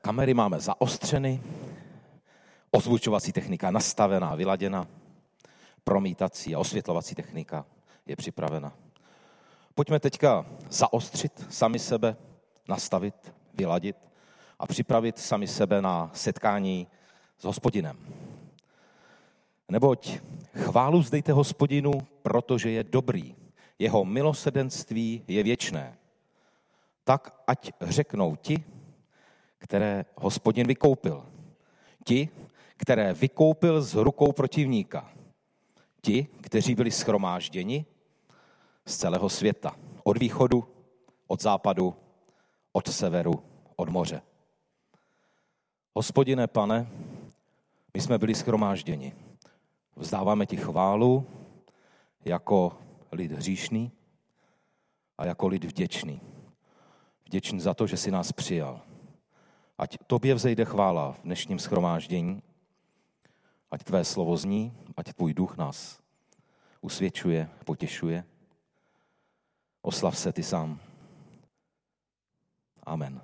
Kamery máme zaostřeny, ozvučovací technika nastavená, vyladěna, promítací a osvětlovací technika je připravena. Pojďme teďka zaostřit sami sebe, nastavit, vyladit a připravit sami sebe na setkání s Hospodinem. Neboť chválu vzdejte Hospodinu, protože je dobrý. Jeho milosrdenství je věčné. Tak ať řeknou ti, které Hospodin vykoupil. Ti, které vykoupil z rukou protivníka. Ti, kteří byli shromážděni z celého světa. Od východu, od západu, od severu, od moře. Hospodine, Pane, my jsme byli shromážděni. Vzdáváme ti chválu jako lid hříšný a jako lid vděčný. Vděčný za to, že jsi nás přijal. Ať tobě vzejde chvála v dnešním shromáždění, ať tvé slovo zní, ať tvůj duch nás usvědčuje, potěšuje. Oslav se ty sám. Amen.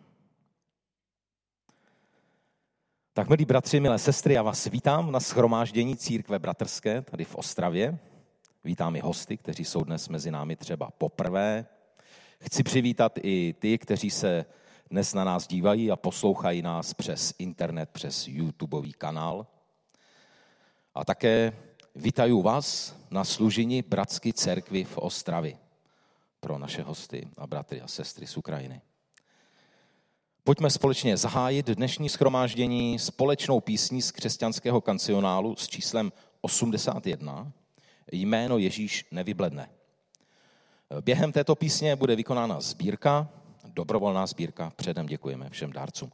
Tak, milí bratři, milé sestry, já vás vítám na shromáždění Církve bratrské tady v Ostravě. Vítám i hosty, kteří jsou dnes mezi námi třeba poprvé. Chci přivítat i ty, kteří se dnes na nás dívají a poslouchají nás přes internet, přes YouTubeový kanál. A také vítaju vás na služení Bratské církvi v Ostravě pro naše hosty a bratry a sestry z Ukrajiny. Pojďme společně zahájit dnešní shromáždění společnou písní z křesťanského kancionálu s číslem 81. Jméno Ježíš nevybledne. Během této písně bude vykonána sbírka, dobrovolná sbírka. Předem děkujeme všem dárcům.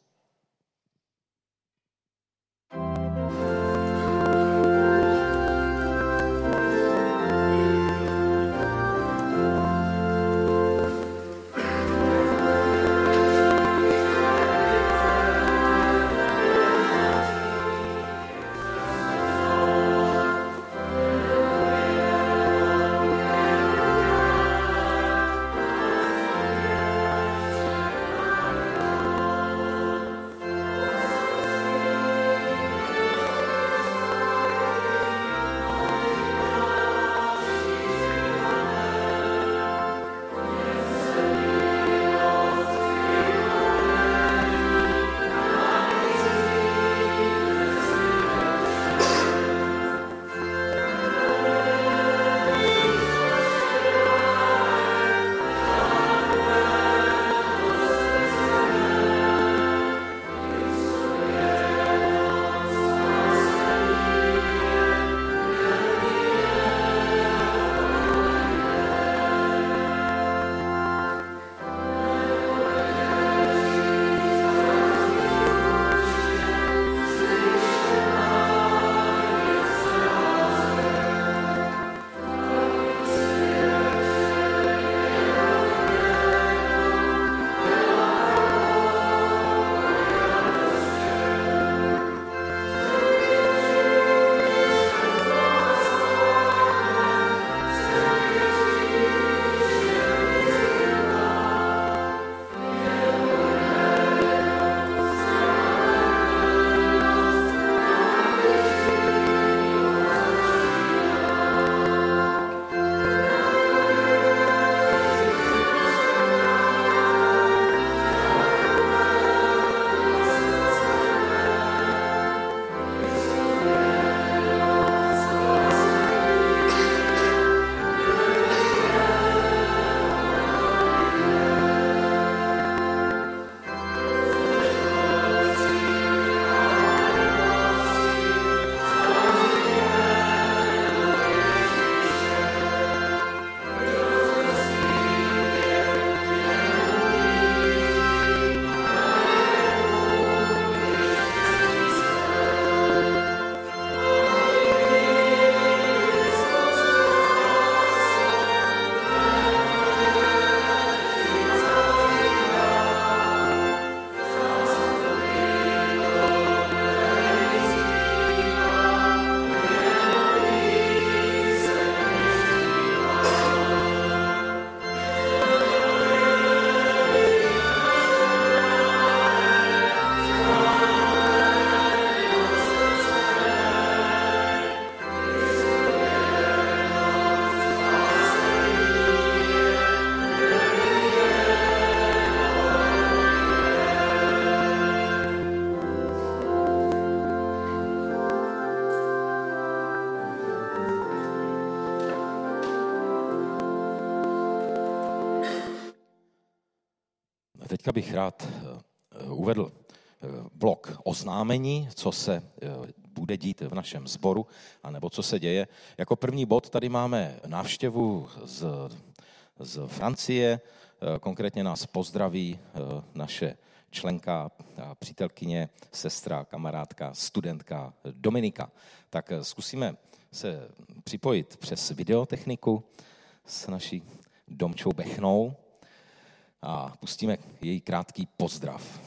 Teďka bych rád uvedl blok oznámení, co se bude dít v našem sboru, anebo co se děje. Jako první bod tady máme návštěvu z Francie, konkrétně nás pozdraví naše členka, přítelkyně, sestra, kamarádka, studentka Dominika. Tak zkusíme se připojit přes videotechniku s naší Domčou Bechnou a pustíme její krátký pozdrav.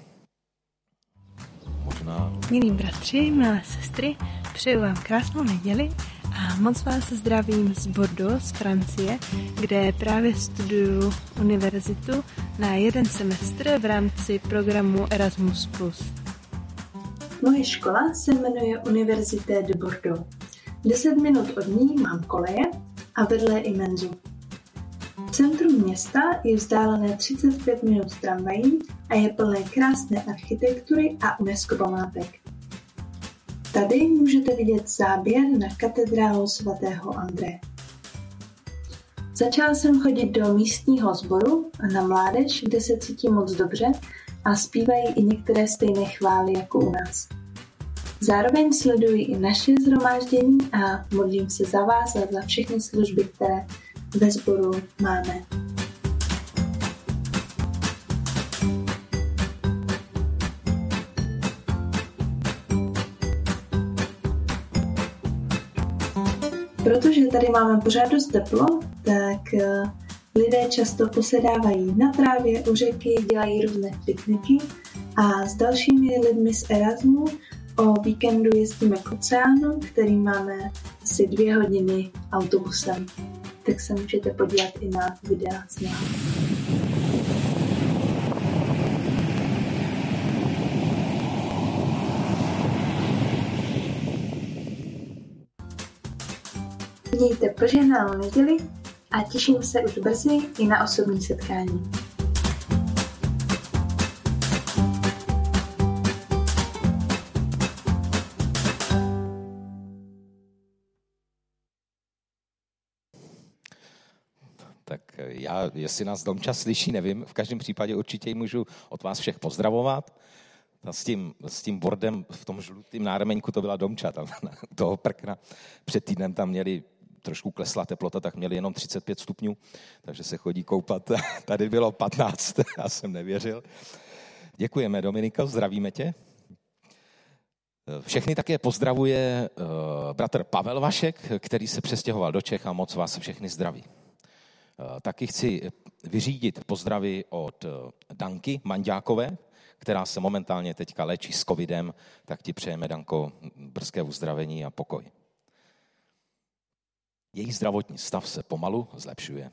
Možná. Milí bratři, milé sestry, přeju vám krásnou neděli a moc vás zdravím z Bordeaux, z Francie, kde právě studuju univerzitu na jeden semestr v rámci programu Erasmus+. Moje škola se jmenuje Université de Bordeaux. 10 minut od ní mám koleje a vedle i menzu. Centrum města je vzdálené 35 minut tramvají a je plné krásné architektury a UNESCO památek. Tady můžete vidět záběr na katedrálu svatého Andreje. Začala jsem chodit do místního sboru a na mládež, kde se cítím moc dobře a zpívají i některé stejné chvály jako u nás. Zároveň sleduji i naše shromáždění a modlím se za vás a za všechny služby, které ve sboru máme. Protože tady máme pořád dost teplo, tak lidé často posedávají na trávě u řeky, dělají různé pikniky a s dalšími lidmi z Erasmu o víkendu jezdíme k oceánu, který máme asi 2 hodiny autobusem. Tak se můžete podívat i na videa z něho. Mějte požehnanou neděli a těším se už brzy i na osobní setkání. Tak já, jestli nás Domča slyší, nevím, v každém případě určitě ji můžu od vás všech pozdravovat. A s tím bordem v tom žlutém nárameňku to byla Domča, tam toho prkna. Před týdnem tam měli, trošku klesla teplota, tak měli jenom 35 stupňů, takže se chodí koupat. Tady bylo 15, já jsem nevěřil. Děkujeme, Dominika, zdravíme tě. Všechny také pozdravuje bratr Pavel Vašek, který se přestěhoval do Čech a moc vás všechny zdraví. Taky chci vyřídit pozdravy od Danky Manďákové, která se momentálně teďka léčí s covidem, tak ti přejeme, Danko, brzké uzdravení a pokoj. Její zdravotní stav se pomalu zlepšuje.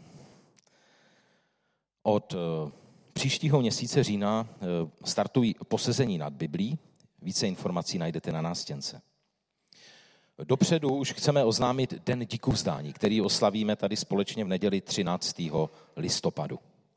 Od příštího měsíce října startují posezení nad Biblí. Více informací najdete na nástěnce. Dopředu už chceme oznámit Den díkuvzdání, který oslavíme tady společně v neděli 13. listopadu.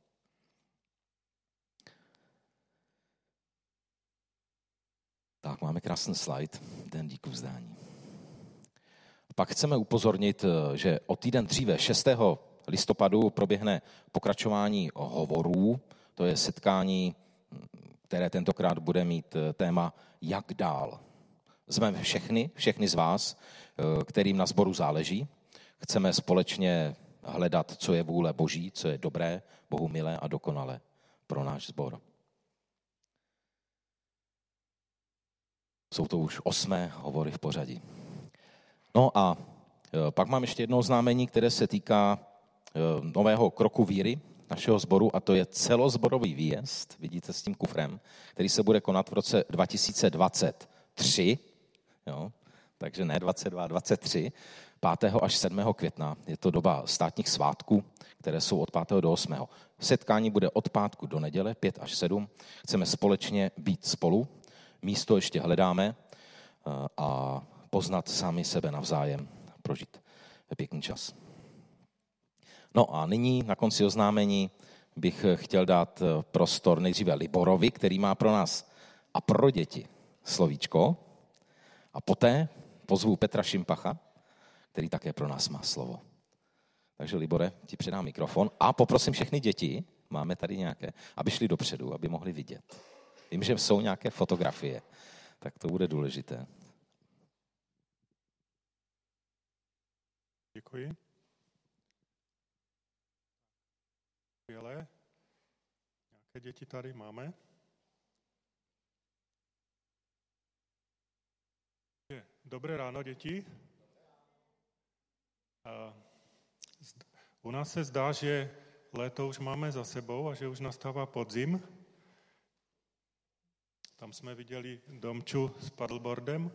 Tak, máme krásný slide, Den díkuvzdání. Pak chceme upozornit, že o týden dříve, 6. listopadu, proběhne pokračování hovorů. To je setkání, které tentokrát bude mít téma Jak dál. Zveme všechny z vás, kterým na sboru záleží. Chceme společně hledat, co je vůle Boží, co je dobré, Bohu milé a dokonalé pro náš sbor. Jsou to už 8. hovory v pořadí. No a pak mám ještě jedno oznámení, které se týká nového kroku víry našeho sboru, a to je celosborový výjezd, vidíte, s tím kufrem, který se bude konat v roce 2023, jo, takže ne 22, 23, 5. až 7. května. Je to doba státních svátků, které jsou od 5. do 8. Setkání bude od pátku do neděle, 5 až 7. Chceme společně být spolu. Místo ještě hledáme a poznat sami sebe navzájem, prožít pěkný čas. No a nyní na konci oznámení bych chtěl dát prostor nejdříve Liborovi, který má pro nás a pro děti slovíčko, a poté pozvu Petra Šimpacha, který také pro nás má slovo. Takže Libore, ti předám mikrofon a poprosím všechny děti, Máme tady nějaké, aby šli dopředu, aby mohli vidět. Vím, že jsou nějaké fotografie, tak to bude důležité. Děkuji. Skvělé. Nějaké děti tady máme? Dobré ráno, děti. U nás se zdá, že léto už máme za sebou a že už nastává podzim. Tam jsme viděli Domču s paddleboardem.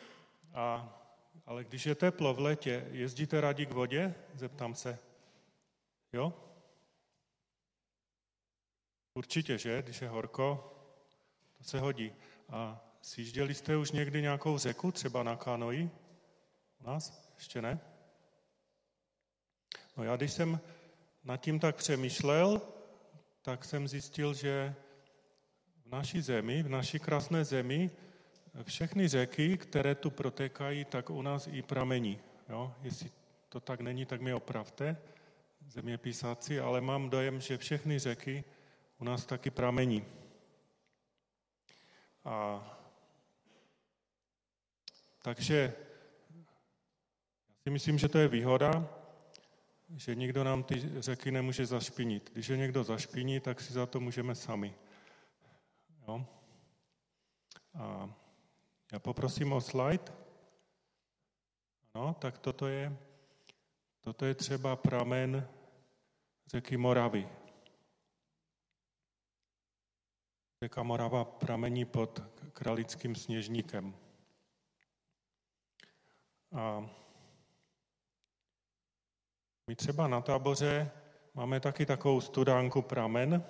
Ale když je teplo v létě, jezdíte rádi k vodě? Zeptám se. Jo? Určitě, že? Když je horko, to se hodí. A sjížděli jste už někdy nějakou řeku, třeba na kanoji? U nás? Ještě ne? No já, když jsem nad tím tak přemýšlel, tak jsem zjistil, že v naší zemi, v naší krásné zemi, všechny řeky, které tu protékají, tak u nás i pramení. Jo? Jestli to tak není, tak mi opravte, zeměpisáci, ale mám dojem, že všechny řeky u nás taky pramení. Takže já si myslím, že to je výhoda, že nikdo nám ty řeky nemůže zašpinit. Když je někdo zašpiní, tak si za to můžeme sami. Jo? A já poprosím o slide. Ano, tak toto je třeba pramen řeky Moravy. Řeka Morava pramení pod Kralickým Sněžníkem. A my třeba na Táboře máme taky takovou studánku pramen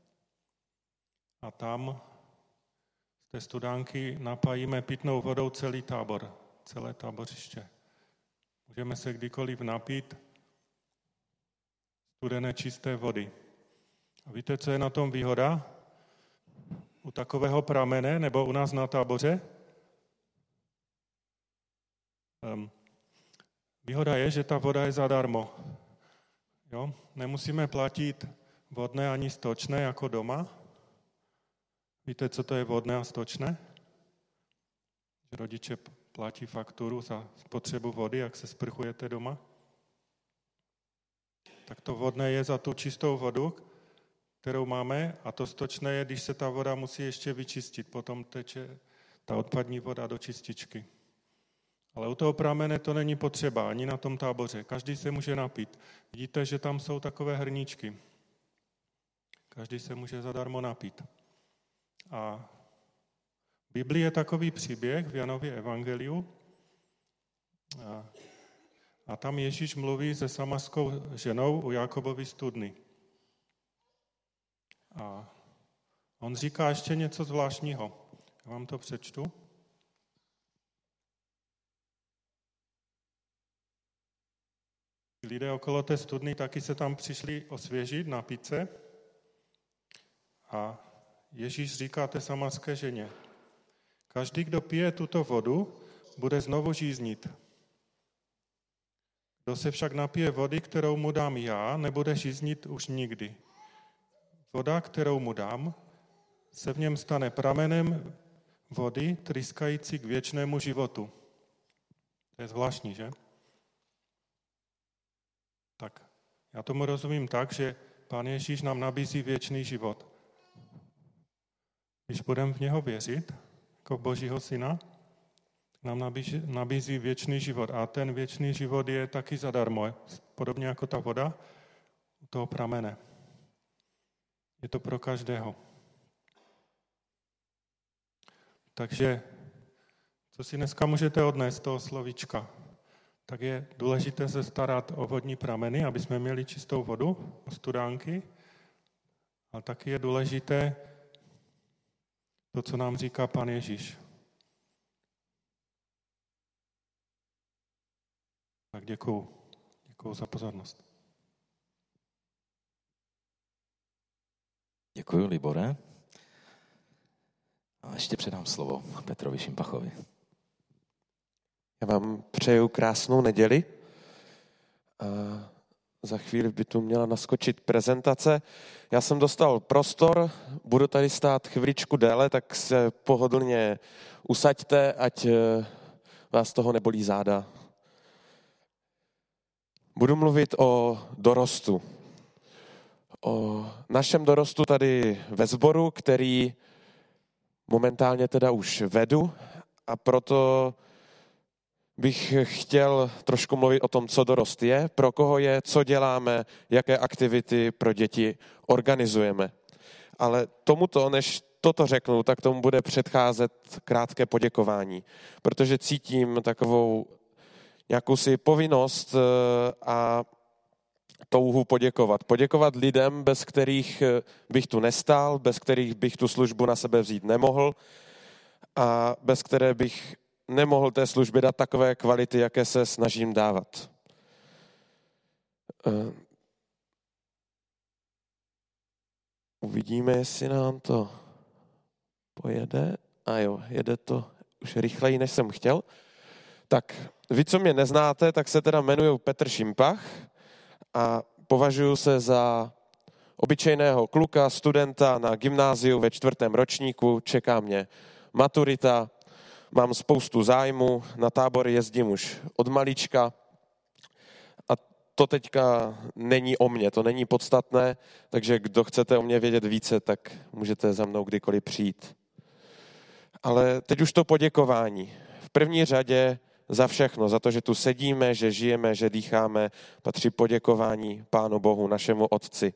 a tam z té studánky napájíme pitnou vodou celý Tábor, celé tábořiště. Můžeme se kdykoliv napít studené čisté vody. A víte, co je na tom výhoda? U takového pramene nebo u nás na Táboře? Výhoda je, že ta voda je zadarmo. Jo? Nemusíme platit vodné ani stočné jako doma. Víte, co to je vodné a stočné? Že rodiče platí fakturu za spotřebu vody, jak se sprchujete doma. Tak to vodné je za tu čistou vodu, kterou máme, a to stočné je, když se ta voda musí ještě vyčistit. Potom teče ta odpadní voda do čističky. Ale u toho pramene to není potřeba, ani na tom Táboře. Každý se může napít. Vidíte, že tam jsou takové hrníčky. Každý se může zadarmo napít. A v Biblii je takový příběh v Janově evangeliu. A tam Ježíš mluví se samarskou ženou u Jakobovy studny. A on říká ještě něco zvláštního. Já vám to přečtu. Lidé okolo té studny taky se tam přišli osvěžit, napít se. A Ježíš říká té samarské ženě: každý, kdo pije tuto vodu, bude znovu žíznit. Kdo se však napije vody, kterou mu dám já, nebude žíznit už nikdy. Voda, kterou mu dám, se v něm stane pramenem vody, tryskající k věčnému životu. To je zvláštní, že? Tak, já tomu rozumím tak, že Pán Ježíš nám nabízí věčný život. Když budeme v něho věřit, jako Božího syna, nám nabízí věčný život. A ten věčný život je taky zadarmo, podobně jako ta voda u toho pramene. Je to pro každého. Takže, co si dneska můžete odnést z toho slovíčka? Tak je důležité se starat o vodní prameny, aby jsme měli čistou vodu, o studánky. A taky je důležité to, co nám říká Pán Ježíš. Tak děkuju. Děkuju za pozornost. Děkuji, Libore. A ještě předám slovo Petrovi Šimpachovi. Já vám přeju krásnou neděli. za chvíli by tu měla naskočit prezentace. Já jsem dostal prostor, budu tady stát chviličku déle, tak se pohodlně usaďte, ať vás toho nebolí záda. Budu mluvit o dorostu. O našem dorostu tady ve sboru, který momentálně teda už vedu, a proto bych chtěl trošku mluvit o tom, co dorost je, pro koho je, co děláme, jaké aktivity pro děti organizujeme. Ale tomuto, než toto řeknu, tak tomu bude předcházet krátké poděkování, protože cítím takovou nějakou si povinnost a touhu poděkovat. Poděkovat lidem, bez kterých bych tu nestál, bez kterých bych tu službu na sebe vzít nemohl a bez které bych nemohl té službě dát takové kvality, jaké se snažím dávat. Uvidíme, jestli nám to pojede. A jo, jede to už rychleji, než jsem chtěl. Tak, vy, co mě neznáte, tak se teda jmenuji Petr Šimpach a považuji se za obyčejného kluka, studenta na gymnáziu ve 4. ročníku. Čeká mě maturita, mám spoustu zájmu, na tábory jezdím už od malička a to teďka není o mně, to není podstatné, takže kdo chcete o mě vědět více, tak můžete za mnou kdykoliv přijít. Ale teď už to poděkování. V první řadě za všechno, za to, že tu sedíme, že žijeme, že dýcháme, patří poděkování Pánu Bohu, našemu Otci.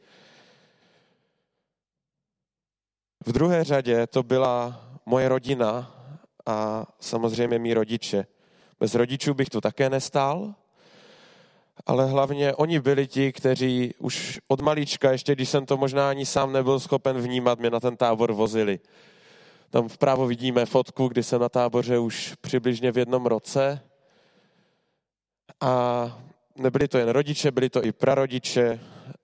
V druhé řadě to byla moje rodina a samozřejmě mý rodiče. Bez rodičů bych tu také nestál, ale hlavně oni byli ti, kteří už od malička, ještě když jsem to možná ani sám nebyl schopen vnímat, mě na ten tábor vozili. Tam vpravo vidíme fotku, kdy jsem na táboře už přibližně v 1 roce. A nebyli to jen rodiče, byli to i prarodiče,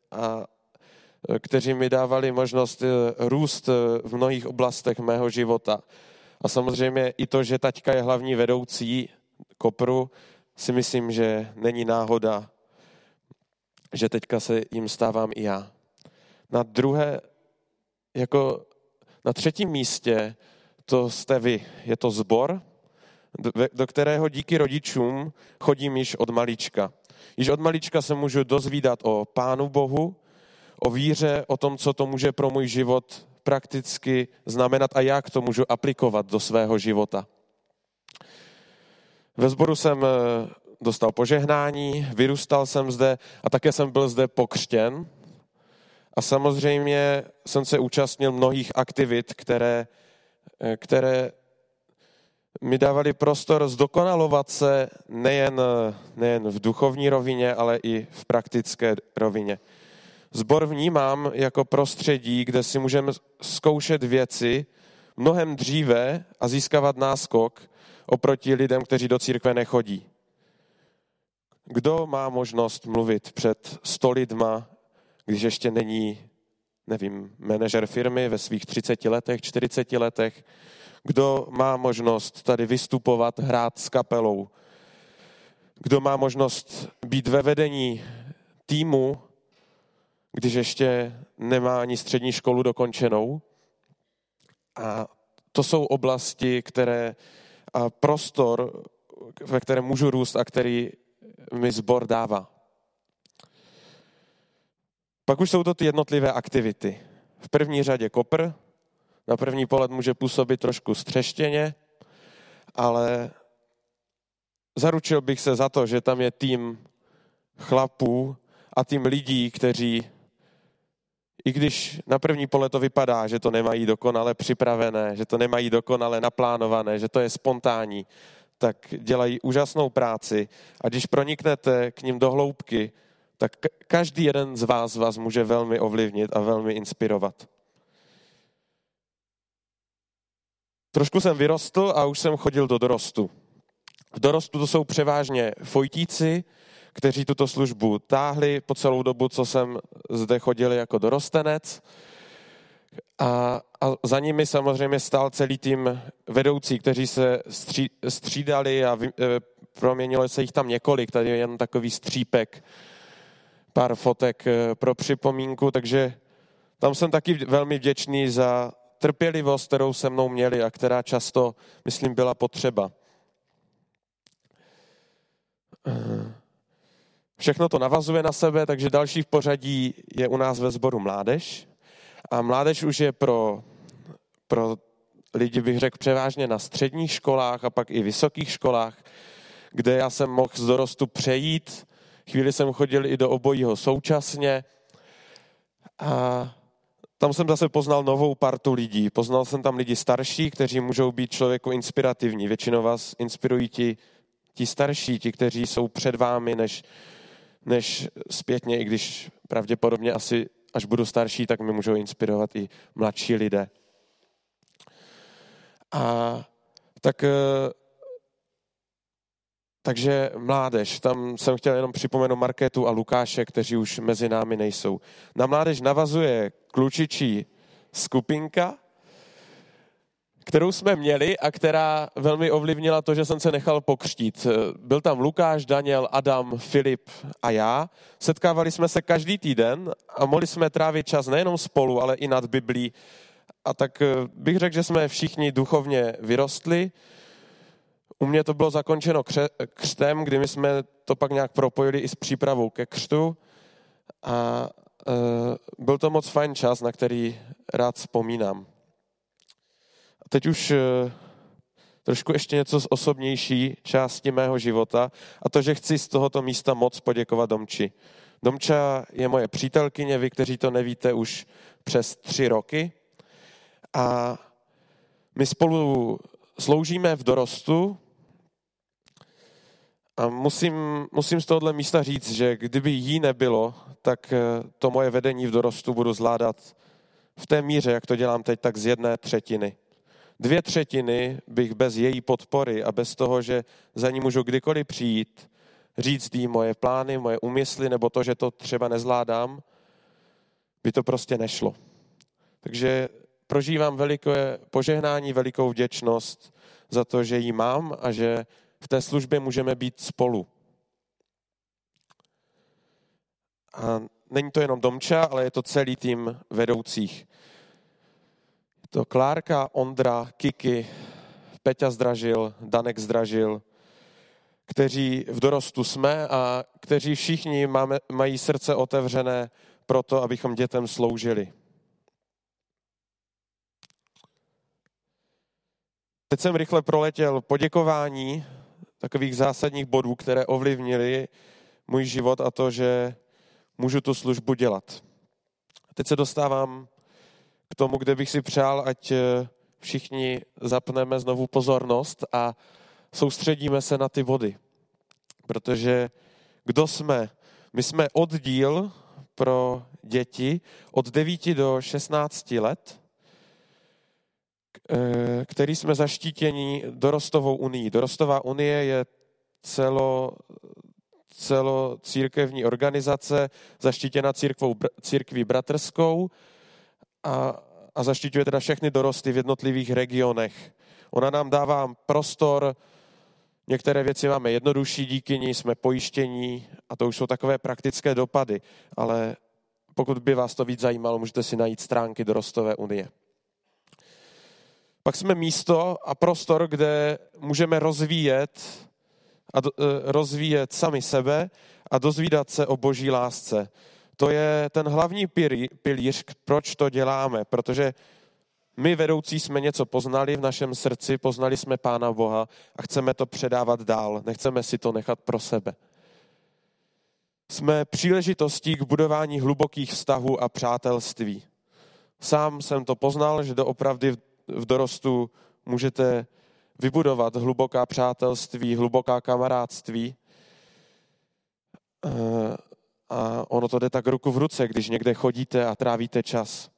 kteří mi dávali možnost růst v mnohých oblastech mého života. A samozřejmě i to, že taťka je hlavní vedoucí Kopru, si myslím, že není náhoda, že teďka se jim stávám i já. Na třetím místě to jste vy. Je to sbor, do kterého díky rodičům chodím již od malička. Již od malička se můžu dozvídat o Pánu Bohu, o víře, o tom, co to může pro můj život prakticky znamenat a jak to můžu aplikovat do svého života. Ve sboru jsem dostal požehnání, vyrůstal jsem zde a také jsem byl zde pokřtěn. A samozřejmě jsem se účastnil mnohých aktivit, které mi dávaly prostor zdokonalovat se nejen v duchovní rovině, ale i v praktické rovině. Sbor vnímám jako prostředí, kde si můžeme zkoušet věci mnohem dříve a získávat náskok oproti lidem, kteří do církve nechodí. Kdo má možnost mluvit před 100 lidma, když ještě není, manažer firmy ve svých 30 letech, 40 letech? Kdo má možnost tady vystupovat, hrát s kapelou? Kdo má možnost být ve vedení týmu, když ještě nemá ani střední školu dokončenou? A to jsou oblasti, a prostor, ve kterém můžu růst a který mi sbor dává. Pak už jsou to ty jednotlivé aktivity. V první řadě Kopr. Na první pohled může působit trošku střeštěně, ale zaručil bych se za to, že tam je tým chlapů a tým lidí, kteří, i když na první pohled to vypadá, že to nemají dokonale připravené, že to nemají dokonale naplánované, že to je spontánní, tak dělají úžasnou práci. A když proniknete k nim do hloubky, tak každý jeden z vás může velmi ovlivnit a velmi inspirovat. Trošku jsem vyrostl a už jsem chodil do dorostu. V dorostu to jsou převážně fojtíci, kteří tuto službu táhli po celou dobu, co jsem zde chodil jako dorostenec. A za nimi samozřejmě stál celý tým vedoucí, kteří se střídali a proměnilo se jich tam několik, tady je jen takový střípek. pár fotek pro připomínku, takže tam jsem taky velmi vděčný za trpělivost, kterou se mnou měli a která často, myslím, byla potřeba. Všechno to navazuje na sebe, takže další v pořadí je u nás ve sboru mládež. A mládež už je pro lidi, bych řekl, převážně na středních školách a pak i vysokých školách, kde já jsem mohl z dorostu přejít. Chvíli jsem chodil i do obojího současně. A tam jsem zase poznal novou partu lidí. Poznal jsem tam lidi starší, kteří můžou být člověku inspirativní. Většinou vás inspirují ti starší, ti, kteří jsou před vámi, než zpětně, i když pravděpodobně asi, až budu starší, tak mi můžou inspirovat i mladší lidé. Takže mládež, tam jsem chtěl jenom připomenout Markétu a Lukáše, kteří už mezi námi nejsou. Na mládež navazuje klučičí skupinka, kterou jsme měli a která velmi ovlivnila to, že jsem se nechal pokřtít. Byl tam Lukáš, Daniel, Adam, Filip a já. Setkávali jsme se každý týden a mohli jsme trávit čas nejenom spolu, ale i nad Biblí. A tak bych řekl, že jsme všichni duchovně vyrostli. U mě to bylo zakončeno křtem, kdy my jsme to pak nějak propojili i s přípravou ke křtu. A byl to moc fajn čas, na který rád vzpomínám. A teď už trošku ještě něco z osobnější části mého života a to, že chci z tohoto místa moc poděkovat Domči. Domča je moje přítelkyně, vy, kteří to nevíte, už přes 3 roky a my spolu sloužíme v dorostu a musím z tohohle místa říct, že kdyby jí nebylo, tak to moje vedení v dorostu budu zvládat v té míře, jak to dělám teď, tak z 1/3. 2/3 bych bez její podpory a bez toho, že za ní můžu kdykoliv přijít, říct jí moje plány, moje úmysly, nebo to, že to třeba nezvládám, by to prostě nešlo. Takže prožívám veliké požehnání, velikou vděčnost za to, že ji mám a že v té službě můžeme být spolu. A není to jenom Domča, ale je to celý tým vedoucích. To Klárka, Ondra, Kiki, Peťa Zdražil, Danek Zdražil, kteří v dorostu jsme a kteří všichni mají srdce otevřené pro to, abychom dětem sloužili. Teď jsem rychle proletěl poděkování takových zásadních bodů, které ovlivnily můj život a to, že můžu tu službu dělat. Teď se dostávám k tomu, kde bych si přál, ať všichni zapneme znovu pozornost a soustředíme se na ty body. Protože kdo jsme? My jsme oddíl pro děti od 9 do 16 let, který jsme zaštítěni Dorostovou unii. Dorostová unie je celocírkevní organizace, zaštítěna církví bratrskou a zaštiťuje teda všechny dorosty v jednotlivých regionech. Ona nám dává prostor, některé věci máme jednodušší, díky ní jsme pojištění a to už jsou takové praktické dopady, ale pokud by vás to víc zajímalo, můžete si najít stránky Dorostové unie. Pak jsme místo a prostor, kde můžeme rozvíjet sami sebe a dozvídat se o Boží lásce. To je ten hlavní pilíř, proč to děláme, protože my vedoucí jsme něco poznali v našem srdci, poznali jsme Pána Boha a chceme to předávat dál, nechceme si to nechat pro sebe. Jsme příležitostí k budování hlubokých vztahů a přátelství. Sám jsem to poznal, že doopravdy v dorostu můžete vybudovat hluboká přátelství, hluboká kamarádství. A ono to jde tak ruku v ruce, když někde chodíte a trávíte čas.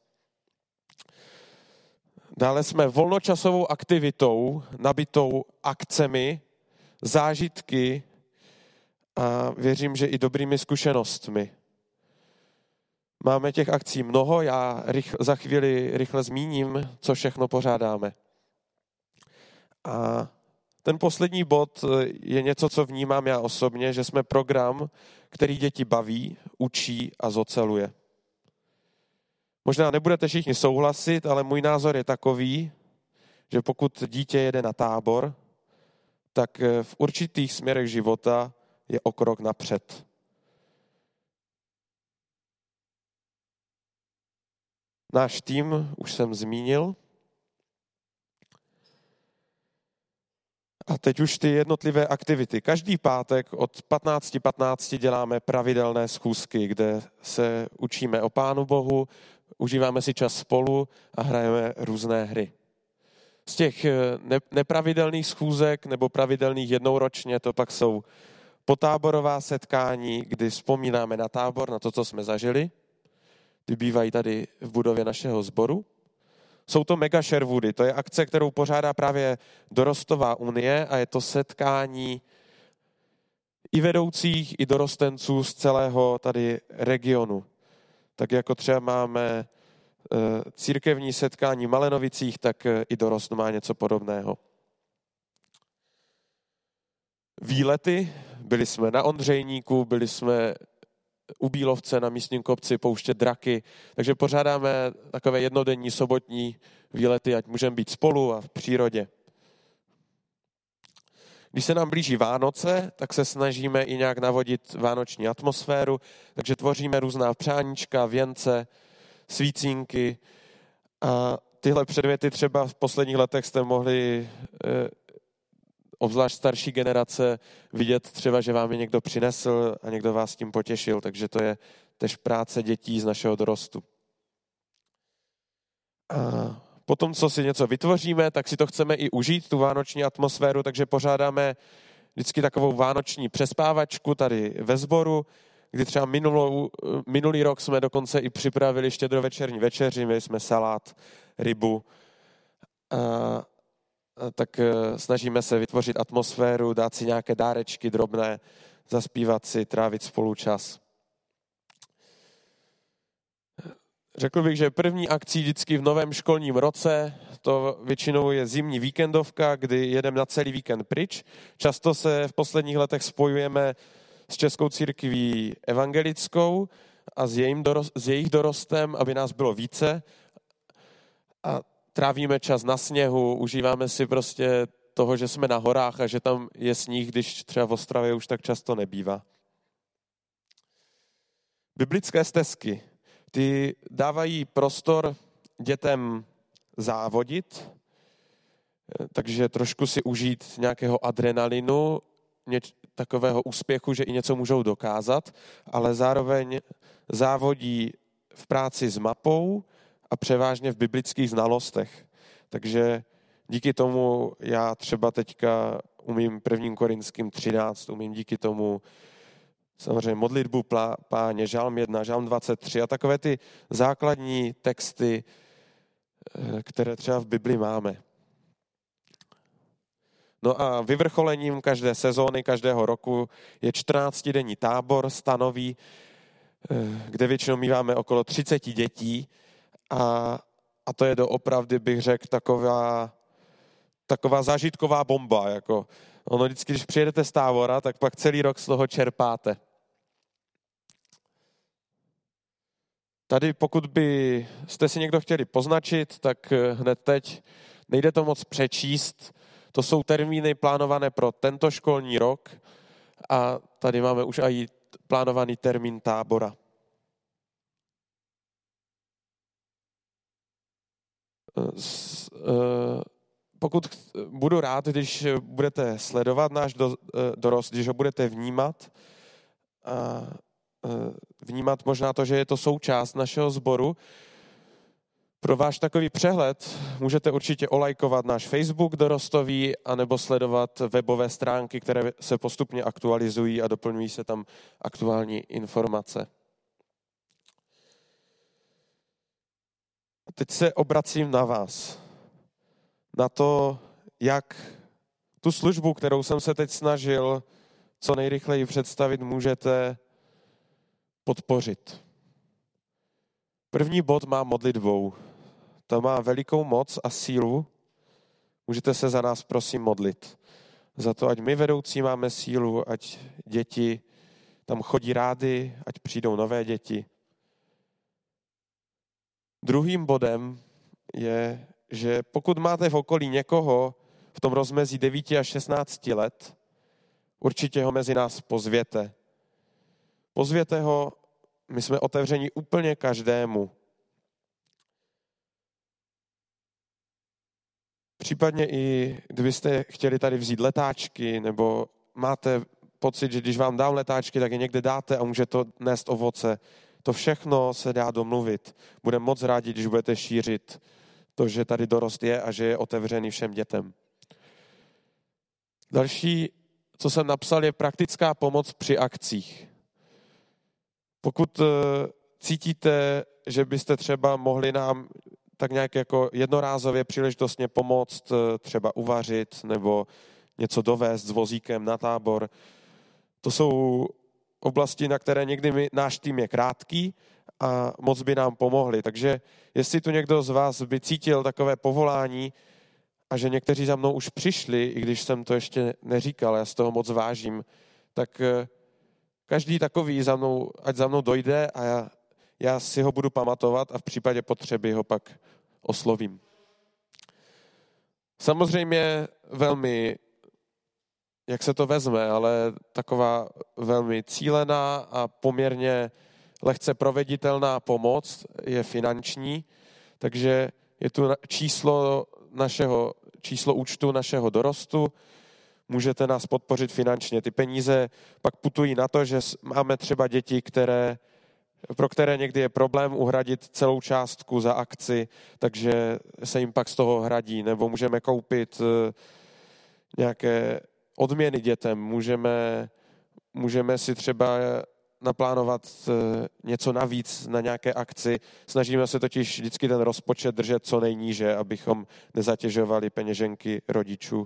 Dále jsme volnočasovou aktivitou, nabitou akcemi, zážitky a věřím, že i dobrými zkušenostmi. Máme těch akcí mnoho, já za chvíli rychle zmíním, co všechno pořádáme. A ten poslední bod je něco, co vnímám já osobně, že jsme program, který děti baví, učí a zoceluje. Možná nebudete všichni souhlasit, ale můj názor je takový, že pokud dítě jede na tábor, tak v určitých směrech života je o krok napřed. Náš tým už jsem zmínil. A teď už ty jednotlivé aktivity. Každý pátek od 15:15 děláme pravidelné schůzky, kde se učíme o Pánu Bohu, užíváme si čas spolu a hrajeme různé hry. Z těch nepravidelných schůzek nebo pravidelných jednou ročně to pak jsou potáborová setkání, kdy vzpomínáme na tábor, na to, co jsme zažili. Ty bývají tady v budově našeho sboru. Jsou to Mega Sherwoody, to je akce, kterou pořádá právě Dorostová unie a je to setkání i vedoucích, i dorostenců z celého tady regionu. Tak jako třeba máme církevní setkání v Malenovicích, tak i Dorost má něco podobného. Výlety, byli jsme na Ondřejníku, byli jsme u Bílovce na místním kopci pouštět draky, takže pořádáme takové jednodenní sobotní výlety, ať můžeme být spolu a v přírodě. Když se nám blíží Vánoce, tak se snažíme i nějak navodit vánoční atmosféru, takže tvoříme různá přáníčka, věnce, svícínky a tyhle předměty třeba v posledních letech jste mohli obzvlášť starší generace vidět třeba, že vám je někdo přinesl a někdo vás tím potěšil, takže to je tež práce dětí z našeho dorostu. A potom, co si něco vytvoříme, tak si to chceme i užít, tu vánoční atmosféru, takže pořádáme vždycky takovou vánoční přespávačku tady ve sboru, kdy třeba minulý rok jsme dokonce i připravili štědrovečerní večeři, měli jsme salát, rybu, tak snažíme se vytvořit atmosféru, dát si nějaké dárečky drobné, zaspívat si, trávit spolu čas. Řekl bych, že první akcí vždycky v novém školním roce, to většinou je zimní víkendovka, kdy jedeme na celý víkend pryč. Často se v posledních letech spojujeme s Českou církví evangelickou a s jejich dorostem, aby nás bylo více. A trávíme čas na sněhu, užíváme si prostě toho, že jsme na horách a že tam je sníh, když třeba v Ostravě už tak často nebývá. Biblické stezky, ty dávají prostor dětem závodit, takže trošku si užít nějakého adrenalinu, takového úspěchu, že i něco můžou dokázat, ale zároveň závodí v práci s mapou a převážně v biblických znalostech. Takže díky tomu já třeba teďka umím 1. Korinským 13, umím díky tomu samozřejmě modlitbu Páně, žalm 1, žalm 23 a takové ty základní texty, které třeba v Bibli máme. No a vyvrcholením každé sezóny, každého roku je 14denní tábor stanový, kde většinou míváme okolo 30 dětí a to je doopravdy, bych řekl, taková zážitková bomba. Jako. Ono vždycky, když přijedete z tábora, tak pak celý rok z toho čerpáte. Tady, pokud byste si někdo chtěli poznačit, tak hned teď nejde to moc přečíst. To jsou termíny plánované pro tento školní rok a tady máme už i plánovaný termín tábora. Pokud budu rád, když budete sledovat náš dorost, když ho budete vnímat, a vnímat možná to, že je to součást našeho sboru. Pro váš takový přehled můžete určitě olajkovat náš Facebook dorostový anebo sledovat webové stránky, které se postupně aktualizují a doplňují se tam aktuální informace. Teď se obracím na vás. Na to, jak tu službu, kterou jsem se teď snažil co nejrychleji představit, můžete podpořit. První bod má modlitbou. To má velikou moc a sílu. Můžete se za nás prosím modlit. Za to, ať my vedoucí máme sílu, ať děti tam chodí rádi, ať přijdou nové děti. Druhým bodem je, že pokud máte v okolí někoho v tom rozmezí 9 až 16 let, určitě ho mezi nás pozvěte. Pozvěte ho, my jsme otevřeni úplně každému. Případně i kdybyste chtěli tady vzít letáčky, nebo máte pocit, že když vám dám letáčky, tak je někde dáte a může to nést ovoce. To všechno se dá domluvit. Budeme moc rádi, když budete šířit to, že tady dorost je a že je otevřený všem dětem. Další, co jsem napsal, je praktická pomoc při akcích. Pokud cítíte, že byste třeba mohli nám tak nějak jako jednorázově příležitostně pomoct, třeba uvařit nebo něco dovést s vozíkem na tábor. To jsou oblasti, na které někdy náš tým je krátký a moc by nám pomohli. Takže jestli tu někdo z vás by cítil takové povolání a že někteří za mnou už přišli, i když jsem to ještě neříkal, já z toho moc vážím, tak každý takový ať za mnou dojde a já si ho budu pamatovat a v případě potřeby ho pak oslovím. Samozřejmě velmi, jak se to vezme, ale taková velmi cílená a poměrně lehce proveditelná pomoc je finanční, takže je tu číslo účtu našeho dorostu, můžete nás podpořit finančně. Ty peníze pak putují na to, že máme třeba děti, pro které někdy je problém uhradit celou částku za akci, takže se jim pak z toho hradí, nebo můžeme koupit nějaké odměny dětem, můžeme si třeba naplánovat něco navíc na nějaké akci. Snažíme se totiž vždycky ten rozpočet držet co nejníže, abychom nezatěžovali peněženky rodičů.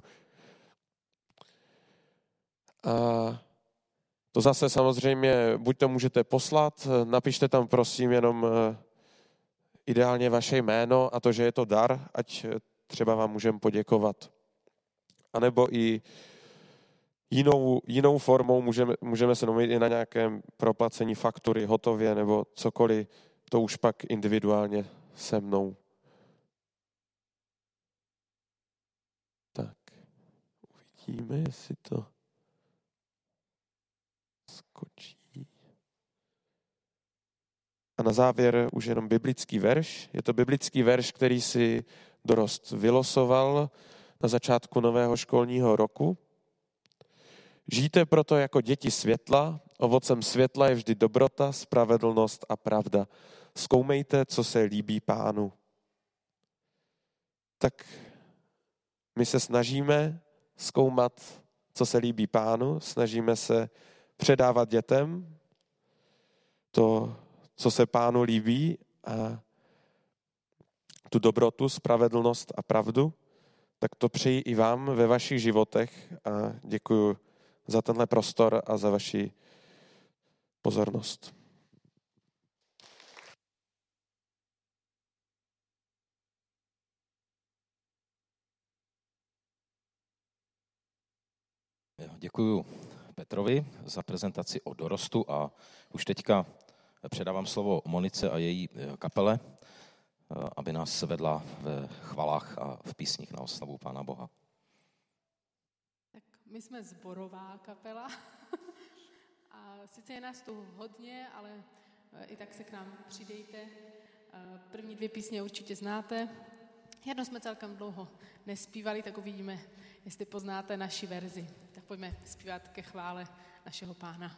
A to zase samozřejmě, buď to můžete poslat, napište tam prosím jenom ideálně vaše jméno a to, že je to dar, ať třeba vám můžeme poděkovat. A nebo i jinou formou můžeme se domluvit i na nějakém proplacení faktury hotově nebo cokoliv, to už pak individuálně se mnou. Tak, uvidíme, jestli to skočí. A na závěr už jenom biblický verš. Je to biblický verš, který si dorost vylosoval na začátku nového školního roku. Žijte proto jako děti světla, ovocem světla je vždy dobrota, spravedlnost a pravda. Zkoumejte, co se líbí Pánu. Tak my se snažíme zkoumat, co se líbí Pánu, snažíme se předávat dětem to, co se Pánu líbí a tu dobrotu, spravedlnost a pravdu, tak to přeji i vám ve vašich životech a děkuji za tenhle prostor a za vaši pozornost. Děkuji Petrovi za prezentaci o dorostu a už teďka předávám slovo Monice a její kapele, aby nás vedla ve chvalách a v písních na oslavu Pána Boha. Tak my jsme sborová kapela a sice je nás tu hodně, ale i tak se k nám přidejte. První 2 písně určitě znáte. Jedno jsme celkem dlouho nespívali, tak uvidíme, jestli poznáte naši verzi. Tak pojďme zpívat ke chvále našeho Pána.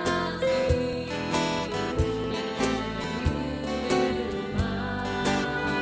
Má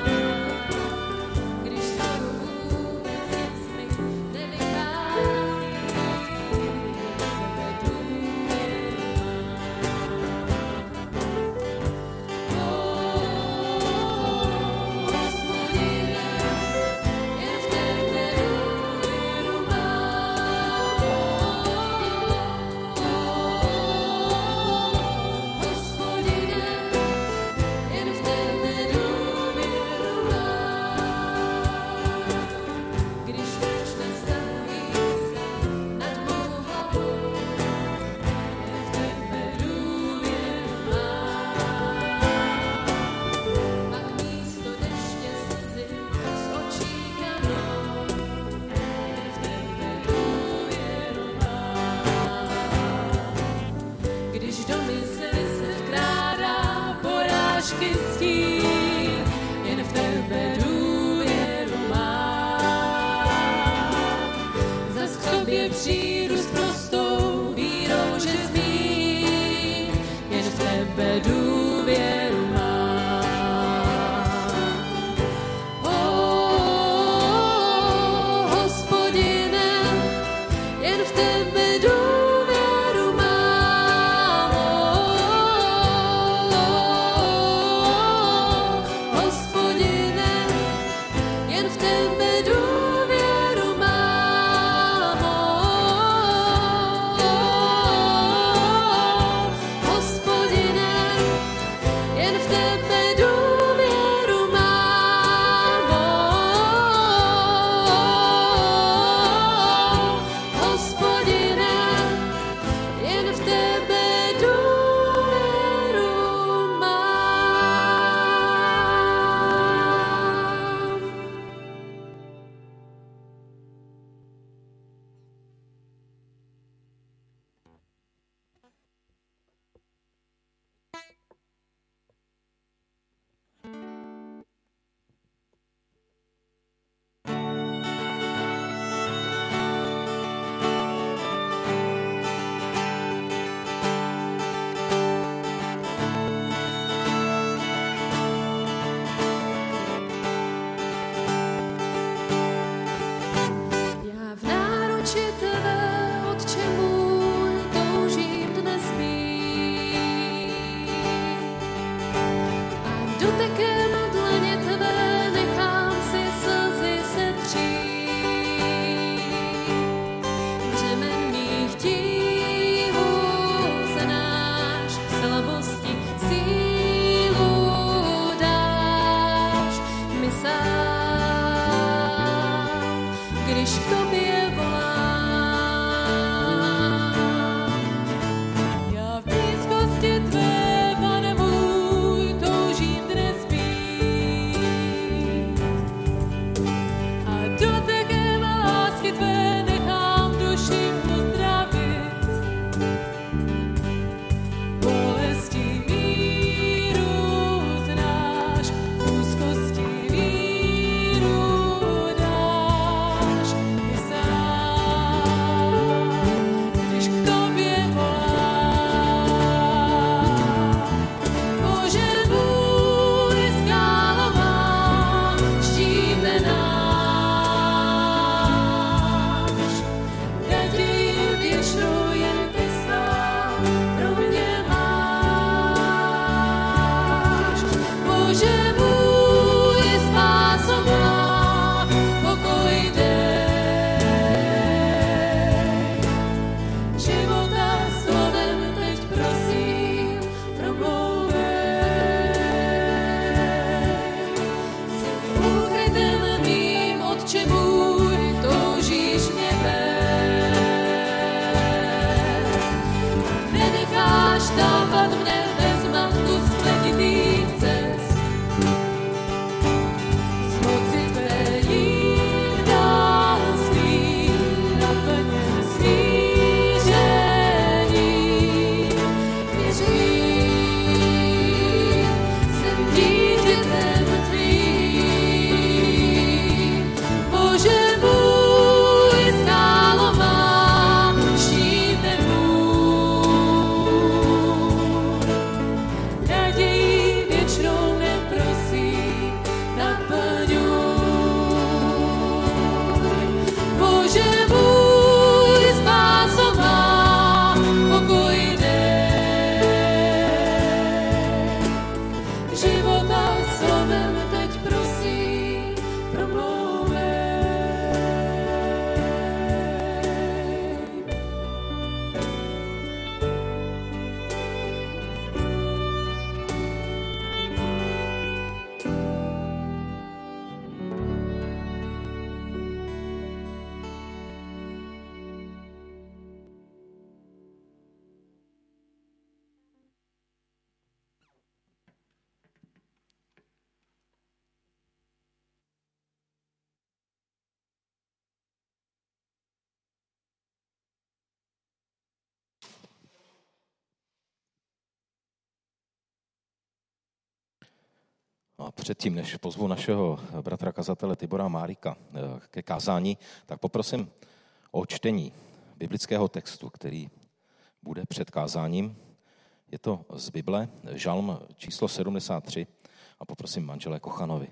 A předtím, než pozvu našeho bratra kazatele Tibora Márika ke kázání, tak poprosím o čtení biblického textu, který bude před kázáním. Je to z Bible, žalm číslo 73 a poprosím manžele Kochanovi.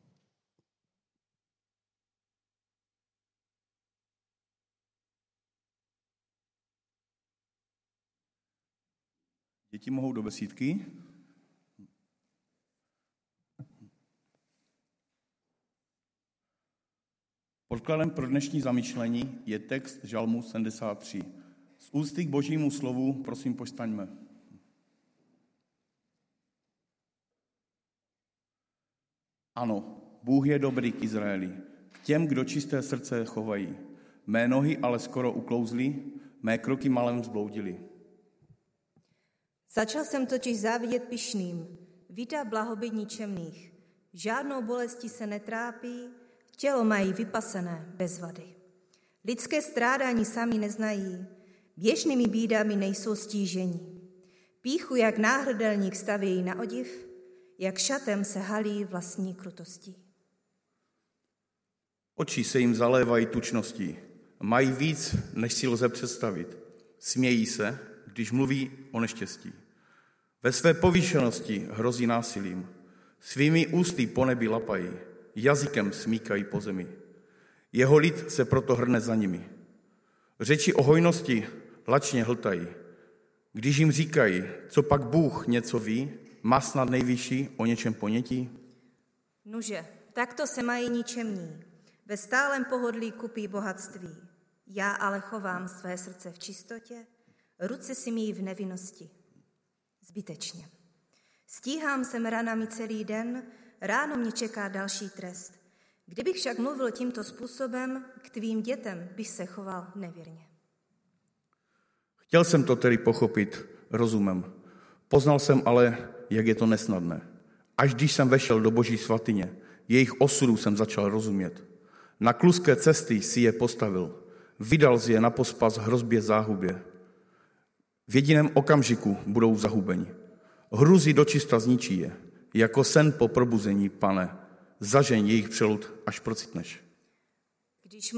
Děti mohou do besídky. Podkladem pro dnešní zamyšlení je text žalmu 73. Z ústy k božímu slovu prosím povstaňme. Ano, Bůh je dobrý k Izraeli, k těm, kdo čisté srdce chovají. Mé nohy ale skoro uklouzly, mé kroky malem zbloudily. Začal jsem totiž závidět pyšným, vítá blahobyt ničemných. Žádnou bolestí se netrápí, tělo mají vypasené bez vady. Lidské strádání sami neznají, běžnými bídami nejsou stížení. Pýchu jak náhrdelník stavějí na odiv, jak šatem se halí vlastní krutostí. Oči se jim zalévají tučností, mají víc, než si lze představit. Smějí se, když mluví o neštěstí. Ve své povýšenosti hrozí násilím. Svými ústy po nebi lapají, jazykem smíkají po zemi. Jeho lid se proto hrne za nimi. Řeči o hojnosti lačně hltají. Když jim říkají, co pak Bůh něco ví, má snad nejvyšší o něčem ponětí? Nuže, takto se mají ničemní. Ve stálem pohodlí kupí bohatství. Já ale chovám své srdce v čistotě, ruce si míjí v nevinnosti. Zbytečně. Stíhám se ranami celý den, ráno mě čeká další trest. Kdybych však mluvil tímto způsobem, k tvým dětem bych se choval nevěrně. Chtěl jsem to tedy pochopit rozumem. Poznal jsem ale, jak je to nesnadné. Až když jsem vešel do Boží svatyně, jejich osudu jsem začal rozumět. Na kluské cesty si je postavil, vydal si je na pospas hrozbě záhubě. V jediném okamžiku budou zahubeni. Hrůzy dočista zničí je. Jako sen po probuzení, Pane, zažeň jejich přelud, až procitneš. Když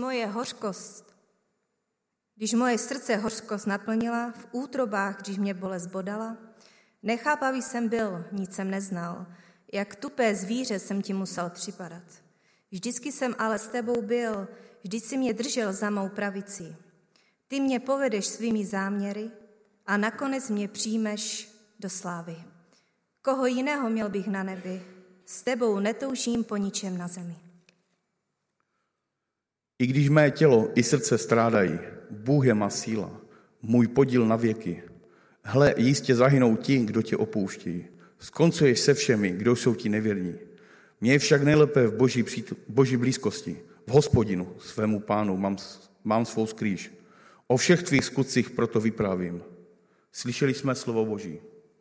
moje srdce hořkost naplnila, v útrobách, když mě bolest bodala, nechápavý jsem byl, nic jsem neznal, jak tupé zvíře jsem ti musel připadat. Vždycky jsem ale s tebou byl, vždyť si mě držel za mou pravici. Ty mě povedeš svými záměry a nakonec mě přijmeš do slávy. Koho jiného měl bych na nebi, s tebou netoužím po ničem na zemi. I když mé tělo i srdce strádají, Bůh je má síla, můj podíl na věky. Hle, jistě zahynou ti, kdo tě opouštějí. Skoncuješ se všemi, kdo jsou ti nevěrní. Mně je však nejlépe v Boží blízkosti. V Hospodinu, svému Pánu, mám svou skrýž. O všech tvých skutcích proto vyprávím. Slyšeli jsme slovo Boží.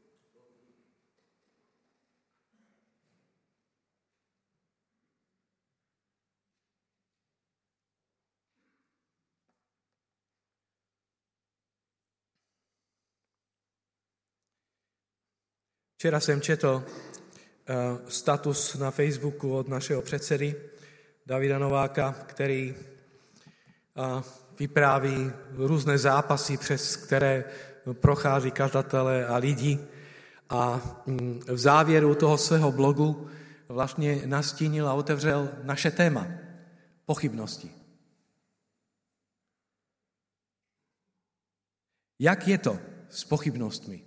Včera jsem četl status na Facebooku od našeho předsedy Davida Nováka, který vypráví různé zápasy, přes které prochází kazatelé a lidi. A v závěru toho svého blogu vlastně nastínil a otevřel naše téma pochybnosti. Jak je to s pochybnostmi?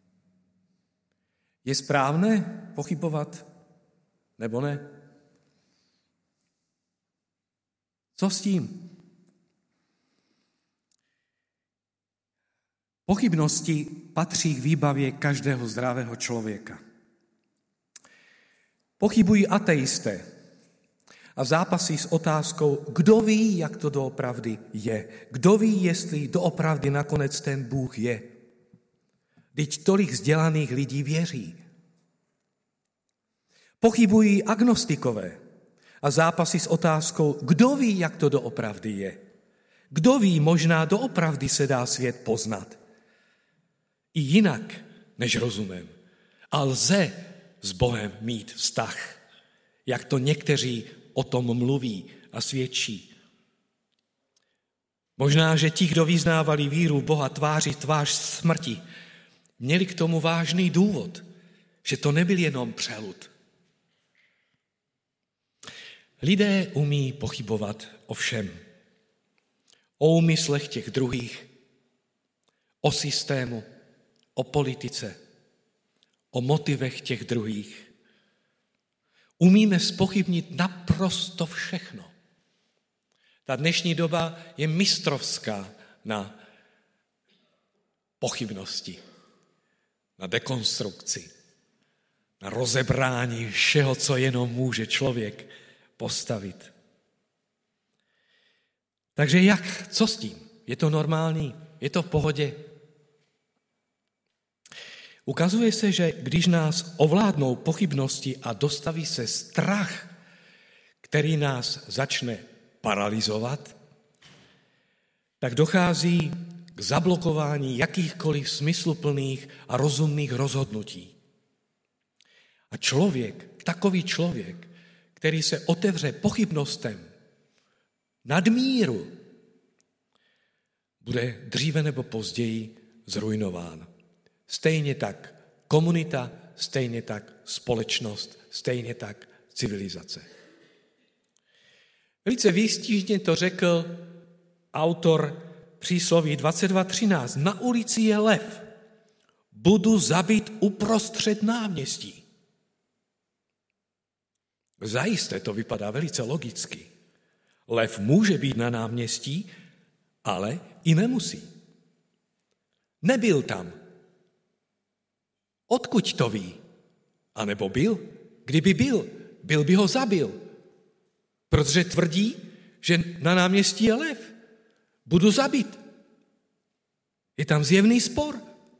Je správné pochybovat nebo ne? Co s tím? Pochybnosti patří k výbavě každého zdravého člověka. Pochybují ateisté a zápasí s otázkou, kdo ví, jak to doopravdy je. Kdo ví, jestli doopravdy nakonec ten Bůh je. Vždyť tolik vzdělaných lidí věří. Pochybují agnostikové a zápasy s otázkou, kdo ví, jak to doopravdy je. Kdo ví, možná doopravdy se dá svět poznat. I jinak než rozumem. A lze s Bohem mít vztah. jak to někteří o tom mluví a svědčí. Možná, že ti, kdo vyznávali víru v Boha tváří v tvář smrti, měli k tomu vážný důvod, že to nebyl jenom přelud. Lidé umí pochybovat o všem. O úmyslech těch druhých, o systému, o politice, o motivech těch druhých. Umíme zpochybnit naprosto všechno. Ta dnešní doba je mistrovská na pochybnosti, na dekonstrukci, na rozebrání všeho, co jenom může člověk postavit. Takže jak? Co s tím? Je to normální? Je to v pohodě? Ukazuje se, že když nás ovládnou pochybnosti a dostaví se strach, který nás začne paralyzovat, tak dochází k zablokování jakýchkoliv smysluplných a rozumných rozhodnutí. A takový člověk, který se otevře pochybnostem nadmíru, bude dříve nebo později zruinován. Stejně tak komunita, stejně tak společnost, stejně tak civilizace. Velice výstižně to řekl autor přísloví 22:13. Na ulici je lev, budu zabit uprostřed náměstí. Zajisté to vypadá velice logicky. Lev může být na náměstí, ale i nemusí. Nebyl tam. Odkud to ví? A nebo byl? Kdyby byl by ho zabil. Protože tvrdí, že na náměstí je lev. Budu zabit. Je tam zjevný spor.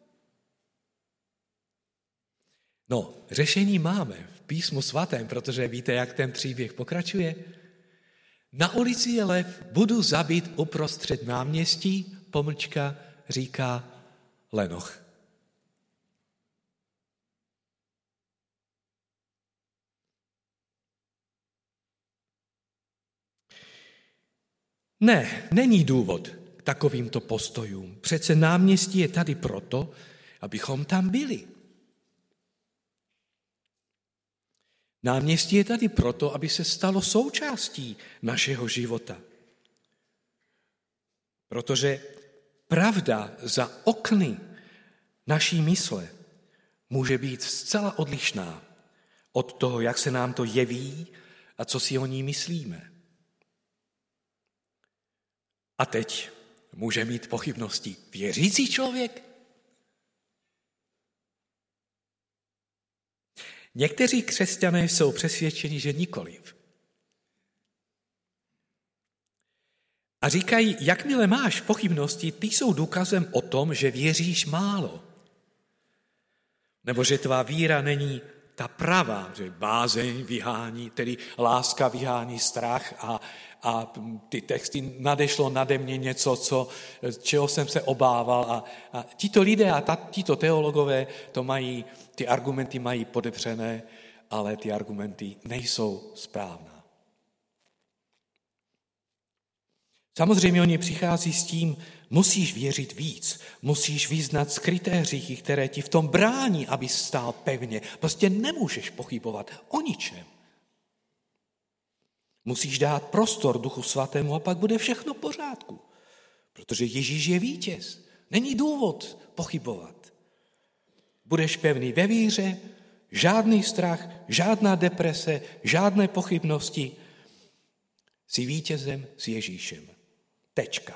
No, řešení máme v Písmu svatém, protože víte, jak ten příběh pokračuje. Na ulici je lev, budu zabit uprostřed náměstí, říká lenoch. Ne, není důvod k takovýmto postojům. Přece náměstí je tady proto, abychom tam byli. Náměstí je tady proto, aby se stalo součástí našeho života. Protože pravda za okny naší mysle může být zcela odlišná od toho, jak se nám to jeví a co si o ní myslíme. A teď může mít pochybnosti věřící člověk? Někteří křesťané jsou přesvědčeni, že nikoliv. A říkají, jakmile máš pochybnosti, ty jsou důkazem o tom, že věříš málo. Nebo že tvá víra není ta pravá, že bázeň vyhání, tedy láska vyhání strach a ty texty nadešlo nade mě něco, čeho jsem se obával. A tito lidé a tito teologové ty argumenty mají podepřené, ale ty argumenty nejsou správná. Samozřejmě oni přichází s tím, musíš věřit víc, musíš vyznat skryté hříchy, které ti v tom brání, aby stál pevně. Prostě nemůžeš pochybovat o ničem. Musíš dát prostor Duchu Svatému a pak bude všechno v pořádku. Protože Ježíš je vítěz. Není důvod pochybovat. Budeš pevný ve víře, žádný strach, žádná deprese, žádné pochybnosti. Jsi vítězem s Ježíšem. Tečka.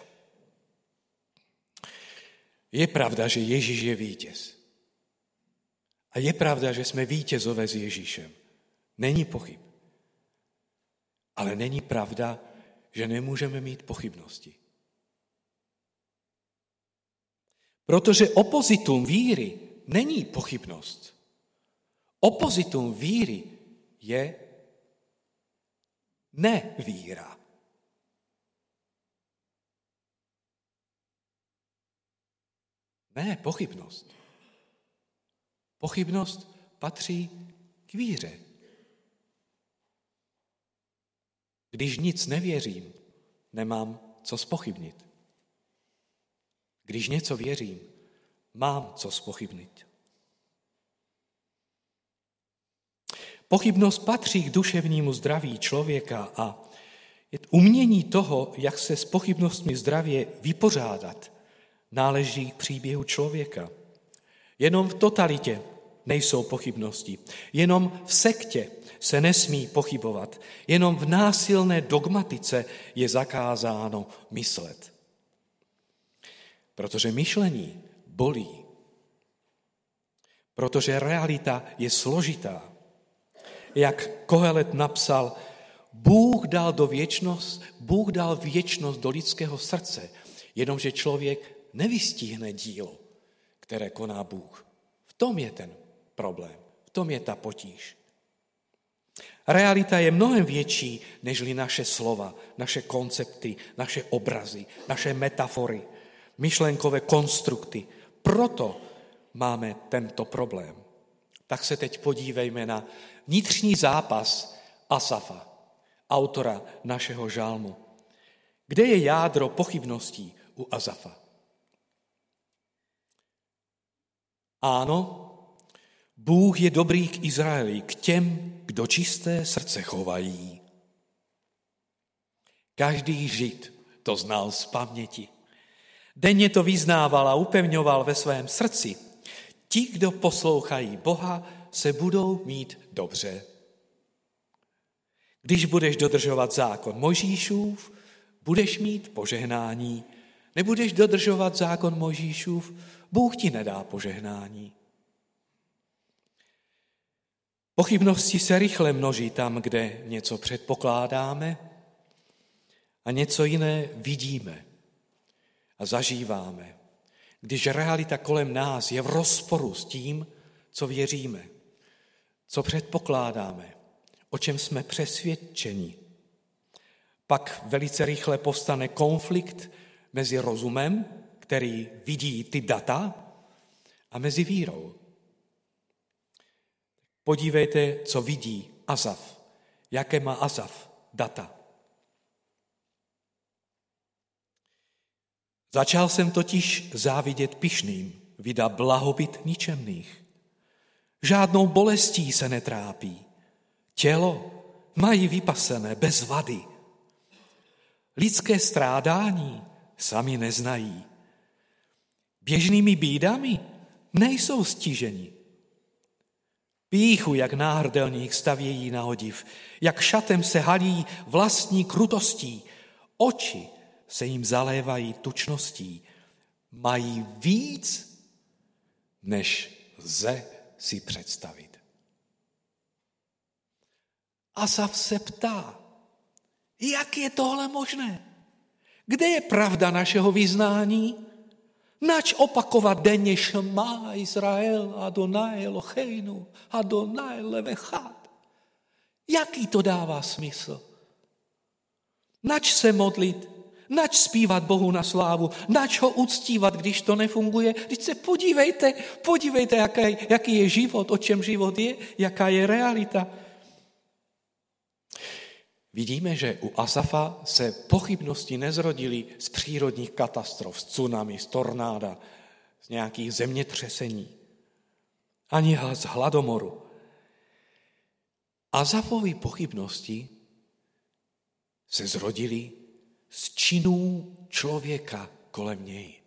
Je pravda, že Ježíš je vítěz. A je pravda, že jsme vítězové s Ježíšem. Není pochyb. Ale není pravda, že nemůžeme mít pochybnosti. Protože opozitum víry není pochybnost. Opozitum víry je nevíra. Ne, pochybnost. Pochybnost patří k víře. Když nic nevěřím, nemám co zpochybnit. Když něco věřím, mám co zpochybnit. Pochybnost patří k duševnímu zdraví člověka a umění toho, jak se s pochybnostmi zdravě vypořádat, náleží k příběhu člověka. Jenom v totalitě nejsou pochybnosti. Jenom v sektě se nesmí pochybovat. Jenom v násilné dogmatice je zakázáno myslet. Protože myšlení bolí. Protože realita je složitá. Jak Kohelet napsal, Bůh dal věčnost do lidského srdce, jenomže člověk nevystihne dílo, které koná Bůh. V tom je ten problém, v tom je ta potíž. Realita je mnohem větší, nežli naše slova, naše koncepty, naše obrazy, naše metafory, myšlenkové konstrukty. Proto máme tento problém. Tak se teď podívejme na vnitřní zápas Asafa, autora našeho žálmu. Kde je jádro pochybností u Asafa? Ano, Bůh je dobrý k Izraeli, k těm, kdo čisté srdce chovají. Každý Žid to znal z paměti. Denně to vyznával a upevňoval ve svém srdci. Ti, kdo poslouchají Boha, se budou mít dobře. Když budeš dodržovat zákon Mojžíšův, budeš mít požehnání. Nebudeš dodržovat zákon Mojžíšův, Bůh ti nedá požehnání. Pochybnosti se rychle množí tam, kde něco předpokládáme a něco jiné vidíme a zažíváme, když realita kolem nás je v rozporu s tím, co věříme, co předpokládáme, o čem jsme přesvědčeni. Pak velice rychle povstane konflikt mezi rozumem, který vidí ty data, a mezi vírou. Podívejte, co vidí Asaf. Jaké má Asaf data. Začal jsem totiž závidět pyšným, vida blahobyt ničemných. Žádnou bolestí se netrápí. Tělo mají vypasené bez vady. Lidské strádání sami neznají. Běžnými bídami nejsou stiženi. Pýchu, jak náhrdelník stavějí na odiv, jak šatem se halí vlastní krutostí, oči se jim zalévají tučností, mají víc, než lze si představit. Asaf se ptá, jak je tohle možné? Kde je pravda našeho vyznání? Nač opakovat denně Šma Izrael, Adonai Eloheinu, Adonai Levechad. Jaký to dává smysl? Nač se modlit, nač zpívat Bohu na slávu, nač ho uctívat, když to nefunguje. Když se podívejte, jaký je život, o čem život je, jaká je realita. Vidíme, že u Asafa se pochybnosti nezrodily z přírodních katastrof, z tsunami, z tornáda, z nějakých zemětřesení, ani z hladomoru. Asafovy pochybnosti se zrodily z činů člověka kolem něj.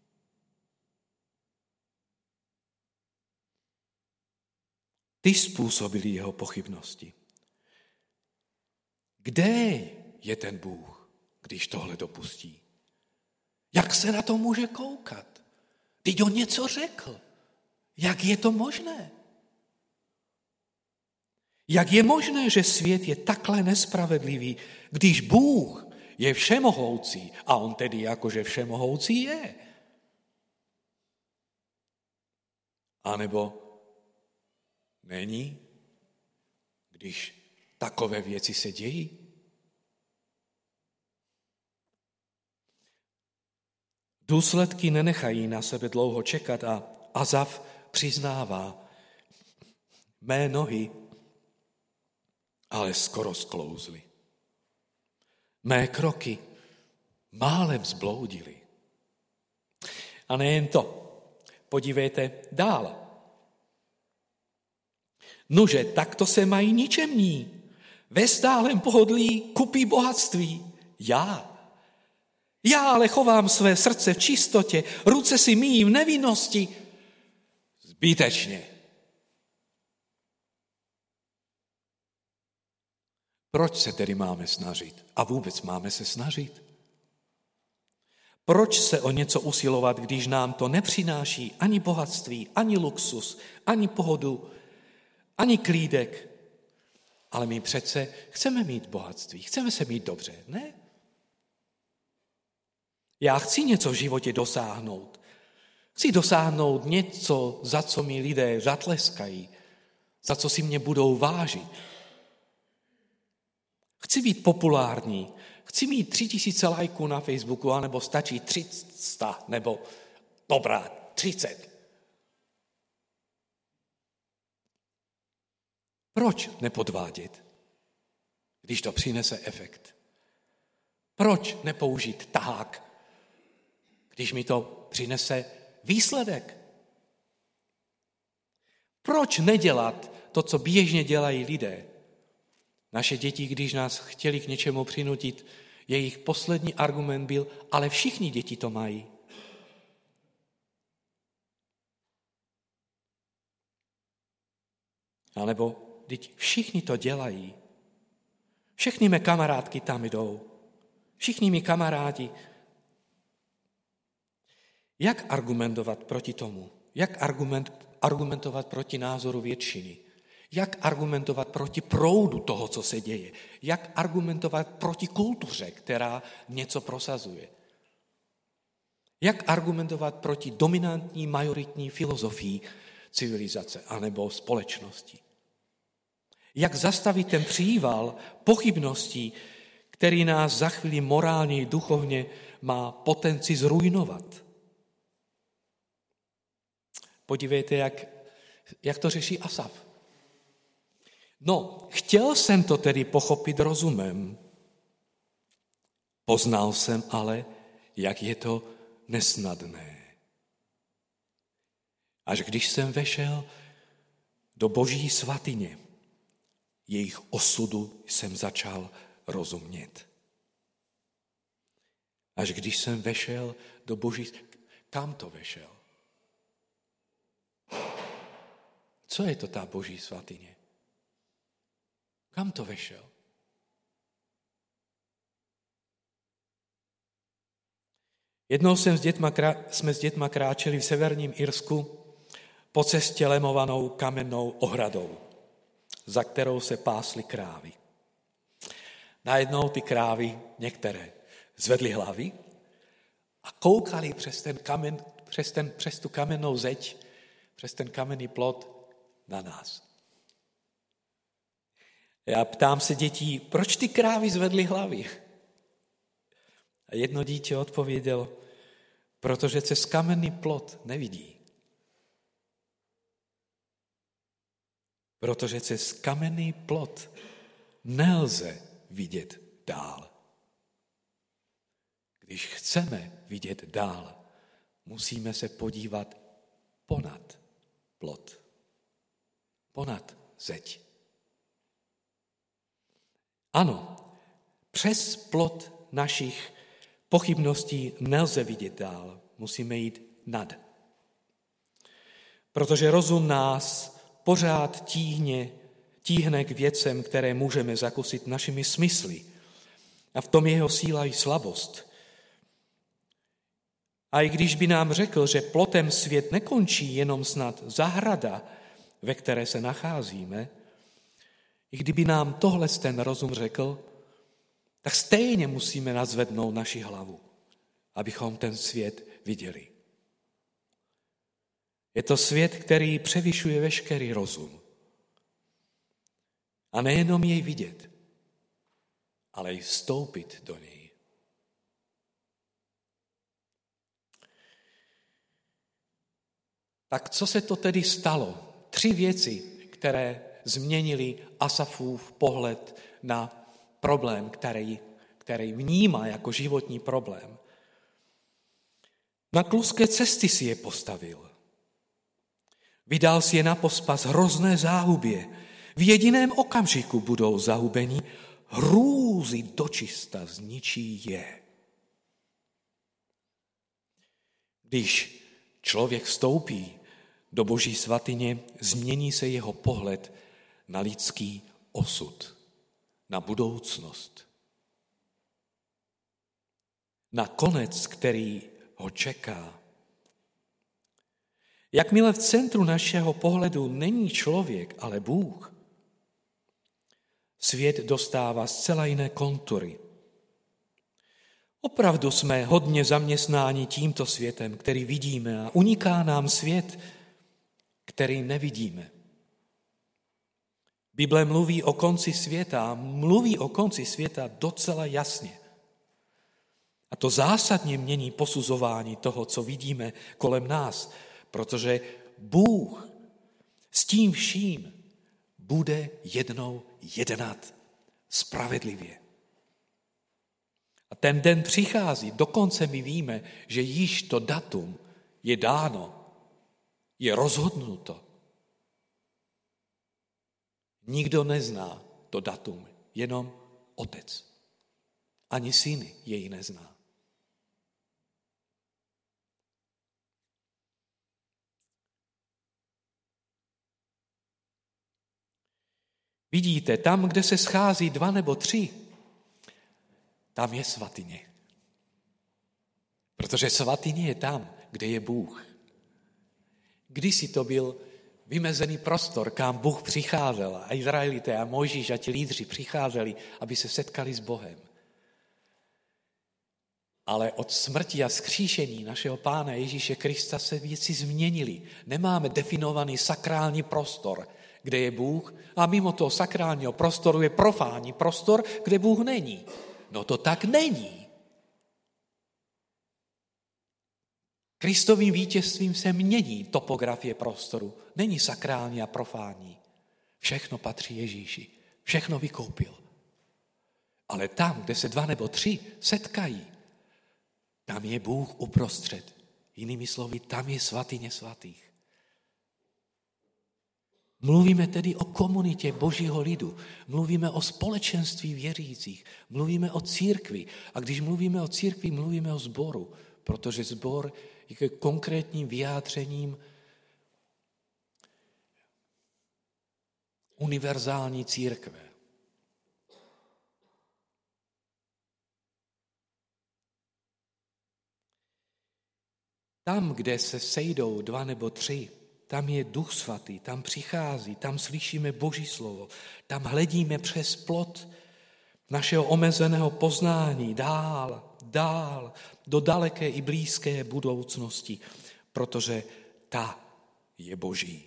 Ty způsobili jeho pochybnosti. Kde je ten Bůh, když tohle dopustí? Jak se na to může koukat? Teď on něco řekl. Jak je to možné? Jak je možné, že svět je takhle nespravedlivý, když Bůh je všemohoucí a on tedy jakože všemohoucí je? A nebo není, když takové věci se dějí? Důsledky nenechají na sebe dlouho čekat a Asaf přiznává, mé nohy ale skoro sklouzly. Mé kroky málem zbloudily. A nejen to. Podívejte dál. Nuže, takto se mají ničemní. Ve stálem pohodlí kupí bohatství. Já ale chovám své srdce v čistotě, ruce si myjím v nevinnosti. Zbytečně. Proč se tedy máme snažit? A vůbec máme se snažit? Proč se o něco usilovat, když nám to nepřináší ani bohatství, ani luxus, ani pohodu, ani klídek? Ale my přece chceme mít bohatství, chceme se mít dobře, ne? Já chci něco v životě dosáhnout. Chci dosáhnout něco, za co mi lidé zatleskají, za co si mě budou vážit. Chci být populární, chci mít 3000 lajků na Facebooku, anebo stačí 300, nebo dobrá, 30. Proč nepodvádět, když to přinese efekt? Proč nepoužít tahák, když mi to přinese výsledek? Proč nedělat to, co běžně dělají lidé? Naše děti, když nás chtěli k něčemu přinutit, jejich poslední argument byl, ale všichni děti to mají. A nebo teď všichni to dělají. Všechny mé kamarádky tam jdou. Všichni mý kamarádi. Jak argumentovat proti tomu? Jak argumentovat proti názoru většiny? Jak argumentovat proti proudu toho, co se děje? Jak argumentovat proti kultuře, která něco prosazuje? Jak argumentovat proti dominantní majoritní filozofii civilizace anebo společnosti? Jak zastavit ten příval pochybností, který nás za chvíli morálně i duchovně má potenci zrujnovat? Podívejte, jak to řeší Asaf. No, chtěl jsem to tedy pochopit rozumem. Poznal jsem ale, jak je to nesnadné. Až když jsem vešel do Boží svatyně, jejich osudu jsem začal rozumět. Až když jsem vešel do Boží... Kam to vešel? Co je to ta Boží svatyně? Kam to vešel? Jednou jsme s dětma kráčeli v severním Irsku po cestě lemovanou kamennou ohradou, za kterou se pásly krávy. Najednou ty krávy, některé, zvedly hlavy a koukali přes tu kamennou zeď, přes ten kamenný plot na nás. Já ptám se dětí, proč ty krávy zvedly hlavy? A jedno dítě odpovědělo, protože se z kamenný plot nevidí. Protože se z kamenný plot nelze vidět dál. Když chceme vidět dál, musíme se podívat ponad plot, ponad zeď. Ano, přes plot našich pochybností nelze vidět dál, musíme jít nad. Protože rozum nás pořád tíhne k věcem, které můžeme zakusit našimi smysly. A v tom jeho síla i slabost. A i když by nám řekl, že plotem svět nekončí jenom snad zahrada, ve které se nacházíme, i kdyby nám tohle ten rozum řekl, tak stejně musíme nadzvednout naši hlavu, abychom ten svět viděli. Je to svět, který převyšuje veškerý rozum. A nejenom jej vidět, ale i vstoupit do něj. Tak co se to tedy stalo? 3 věci, které změnili Asafův pohled na problém, který vnímá jako životní problém. Na kluské cesty si je postavil. Vydal si je na pospas hrozné záhubě. V jediném okamžiku budou zahubeni, hrůzy dočista zničí je. Když člověk vstoupí do Boží svatyně, změní se jeho pohled na lidský osud, na budoucnost, na konec, který ho čeká. Jakmile v centru našeho pohledu není člověk, ale Bůh, svět dostává zcela jiné kontury. Opravdu jsme hodně zaměstnáni tímto světem, který vidíme, a uniká nám svět, který nevidíme. Bible mluví o konci světa docela jasně. A to zásadně mění posuzování toho, co vidíme kolem nás, protože Bůh s tím vším bude jednou jednat spravedlivě. A ten den přichází, dokonce my víme, že již to datum je dáno, je rozhodnuto. Nikdo nezná to datum, jenom Otec. Ani Syn jej nezná. Vidíte, tam, kde se schází 2 nebo 3, tam je svatyně. Protože svatyně je tam, kde je Bůh. Kdysi to byl vymezený prostor, kam Bůh přicházel, a Izraelité a Mojžíš a ti lídři přicházeli, aby se setkali s Bohem. Ale od smrti a vzkříšení našeho Pána Ježíše Krista se věci změnily. Nemáme definovaný sakrální prostor, kde je Bůh, a mimo toho sakrálního prostoru je profánní prostor, kde Bůh není. No to tak není. Kristovým vítězstvím se mění topografie prostoru. Není sakrální a profánní. Všechno patří Ježíši. Všechno vykoupil. Ale tam, kde se 2 nebo 3 setkají, tam je Bůh uprostřed. Jinými slovy, tam je svatyně svatých. Mluvíme tedy o komunitě Božího lidu, mluvíme o společenství věřících, mluvíme o církvi. A když mluvíme o církvi, mluvíme o sboru, protože sbor je konkrétním vyjádřením univerzální církve. Tam, kde se sejdou 2 nebo 3, tam je Duch Svatý, tam přichází, tam slyšíme Boží slovo, tam hledíme přes plot našeho omezeného poznání dál, do daleké i blízké budoucnosti, protože ta je Boží.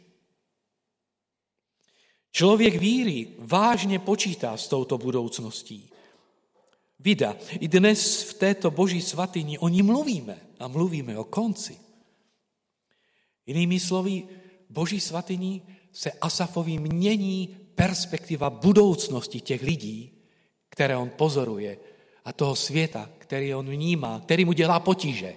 Člověk víry vážně počítá s touto budoucností. Vida, i dnes v této Boží svatyni o ní mluvíme a mluvíme o konci. Jinými slovy, Boží svatyni se Asafovi mění perspektiva budoucnosti těch lidí, které on pozoruje, a toho světa, který on vnímá, který mu dělá potíže.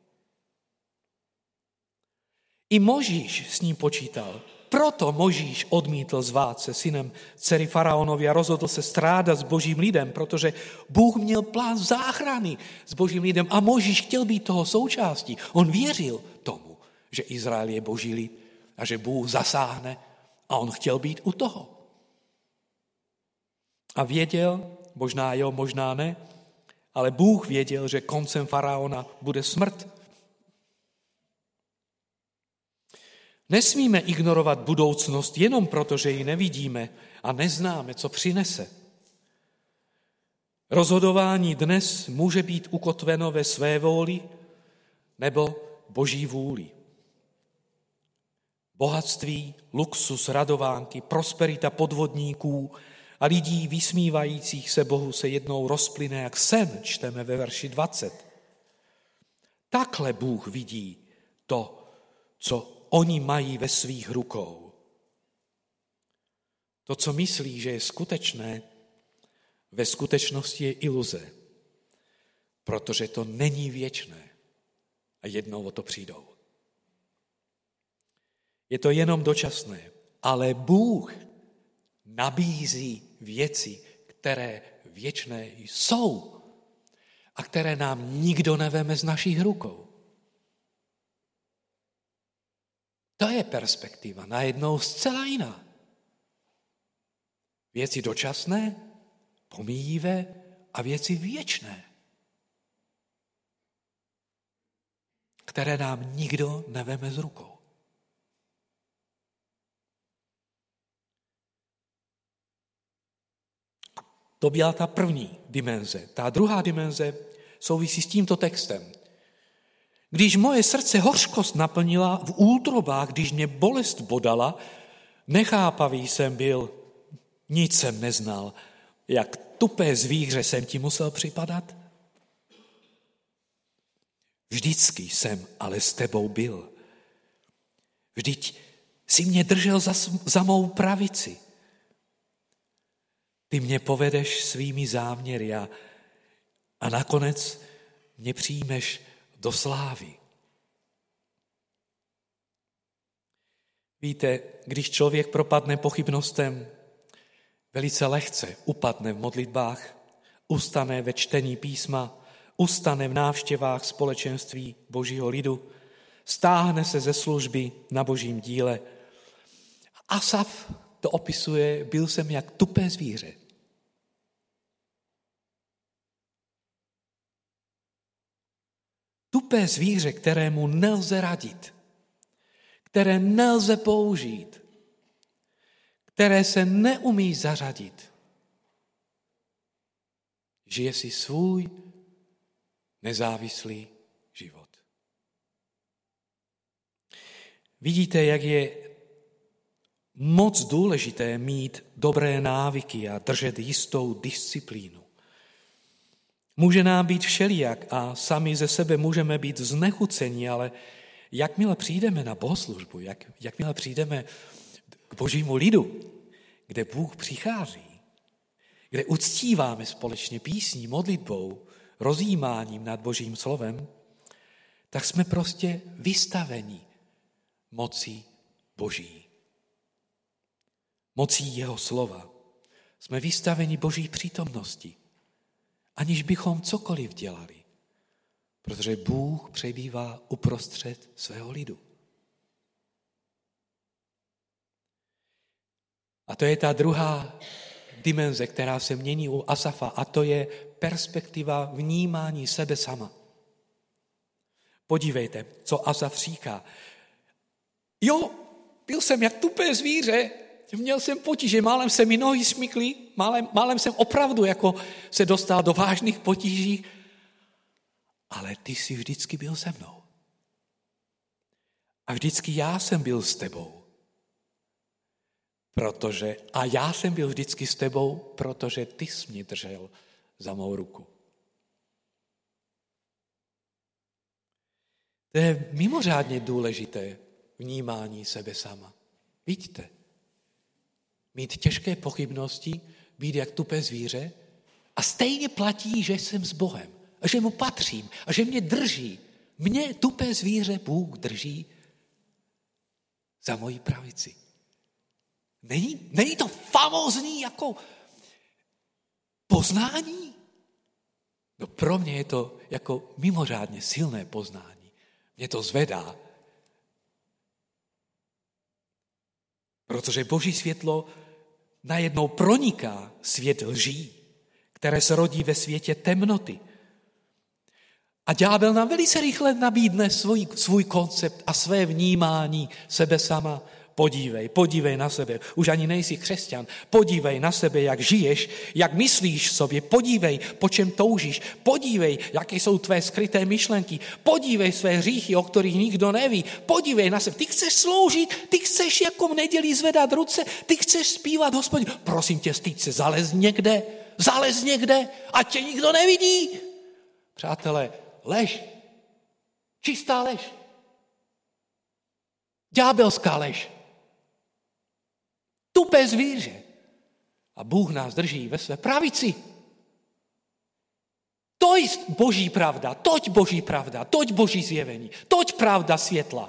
I Mojžíš s ním počítal. Proto Mojžíš odmítl zvát se synem dcery faraonovi a rozhodl se strádat s Božím lidem, protože Bůh měl plán záchrany s Božím lidem a Mojžíš chtěl být toho součástí. On věřil tomu, že Izrael je Boží lid a že Bůh zasáhne, a on chtěl být u toho. A věděl, možná jo, možná ne, ale Bůh věděl, že koncem faraona bude smrt. Nesmíme ignorovat budoucnost jenom proto, že ji nevidíme a neznáme, co přinese. Rozhodování dnes může být ukotveno ve své vůli nebo Boží vůli. Bohatství, luxus, radovánky, prosperita podvodníků a lidí vysmívajících se Bohu se jednou rozplyne jak sen, čteme ve verši 20. Takhle Bůh vidí to, co oni mají ve svých rukou. To, co myslí, že je skutečné, ve skutečnosti je iluze. protože to není věčné a jednou o to přijdou. Je to jenom dočasné, ale Bůh nabízí věci, které věčné jsou a které nám nikdo neveme z našich rukou. To je perspektiva najednou zcela jiná. Věci dočasné, pomíjivé a věci věčné, které nám nikdo neveme z rukou. To byla ta první dimenze. Ta druhá dimenze souvisí s tímto textem. Když moje srdce hořkost naplnila v útrobách, když mě bolest bodala, nechápavý jsem byl, nic jsem neznal. Jak tupé zvíře jsem ti musel připadat? Vždycky jsem ale s tebou byl. Vždyť si mě držel za mou pravici. Ty mě povedeš svými záměry a nakonec mě přijmeš do slávy. Víte, když člověk propadne pochybnostem, velice lehce upadne v modlitbách, ustane ve čtení písma, ustane v návštěvách společenství Božího lidu, stáhne se ze služby na Božím díle. Asaf to opisuje, byl jsem jak tupé zvíře. Tupé zvíře, kterému nelze radit, které nelze použít, které se neumí zařadit. Žije si svůj nezávislý život. Vidíte, jak je moc důležité mít dobré návyky a držet jistou disciplínu. Může nám být všelijak a sami ze sebe můžeme být znechuceni, ale jakmile přijdeme na bohoslužbu, jakmile přijdeme k Božímu lidu, kde Bůh přichází, kde uctíváme společně písní, modlitbou, rozjímáním nad Božím slovem, tak jsme prostě vystaveni moci Boží. Mocí jeho slova. Jsme vystaveni Boží přítomnosti, aniž bychom cokoliv dělali, protože Bůh přebývá uprostřed svého lidu. A to je ta druhá dimenze, která se mění u Asafa, a to je perspektiva vnímání sebe sama. Podívejte, co Asaf říká. Jo, byl jsem jak tupé zvíře, měl jsem potíže, málem se mi nohy smykly, málem jsem opravdu jako se dostal do vážných potíží, ale ty jsi vždycky byl se mnou. A vždycky já jsem byl s tebou. A já jsem byl vždycky s tebou, protože ty jsi mě držel za mou ruku. To je mimořádně důležité vnímání sebe sama. Vidíte, mít těžké pochybnosti, být jak tupé zvíře a stejně platí, že jsem s Bohem a že mu patřím a že mě drží. Mě tupé zvíře Bůh drží za moji pravici. Není to famózní jako poznání? No pro mě je to jako mimořádně silné poznání. Mě to zvedá. Protože Boží světlo najednou proniká svět lží, které se rodí ve světě temnoty. A ďábel nám velice rychle nabídne svůj koncept a své vnímání sebe sama. Podívej na sebe, už ani nejsi křesťan, podívej na sebe, jak žiješ, jak myslíš sobě, podívej, po čem toužíš, podívej, jaké jsou tvé skryté myšlenky, podívej své hříchy, o kterých nikdo neví, podívej na sebe, ty chceš sloužit, ty chceš jako v neděli zvedat ruce, ty chceš zpívat Hospodin, prosím tě, styď se, zalez někde, ať tě nikdo nevidí. Přátelé, lež, čistá lež, ďábelská lež. Tupé zvíře. A Bůh nás drží ve své pravici. To je Boží pravda, toť Boží pravda, toť Boží zjevení, toť pravda světla.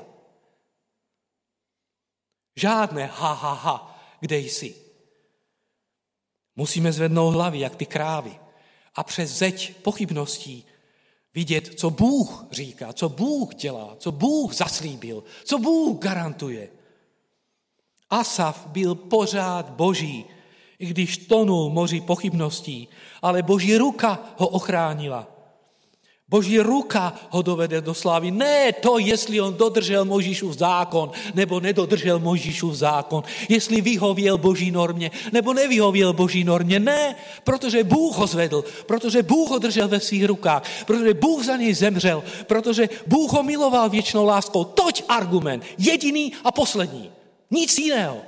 Žádné ha, kde jsi. Musíme zvednout hlavy, jak ty krávy, a přes zeď pochybností vidět, co Bůh říká, co Bůh dělá, co Bůh zaslíbil, co Bůh garantuje. Asaf byl pořád Boží, i když tonul moři pochybností, ale Boží ruka ho ochránila. Boží ruka ho dovede do slávy. Ne to, jestli on dodržel Mojžíšův zákon, nebo nedodržel Mojžíšův zákon. Jestli vyhověl Boží normě, nebo nevyhověl Boží normě. Ne, protože Bůh ho zvedl, protože Bůh ho držel ve svých rukách, protože Bůh za něj zemřel, protože Bůh ho miloval věčnou láskou. Toť argument, jediný a poslední. Nic jiného.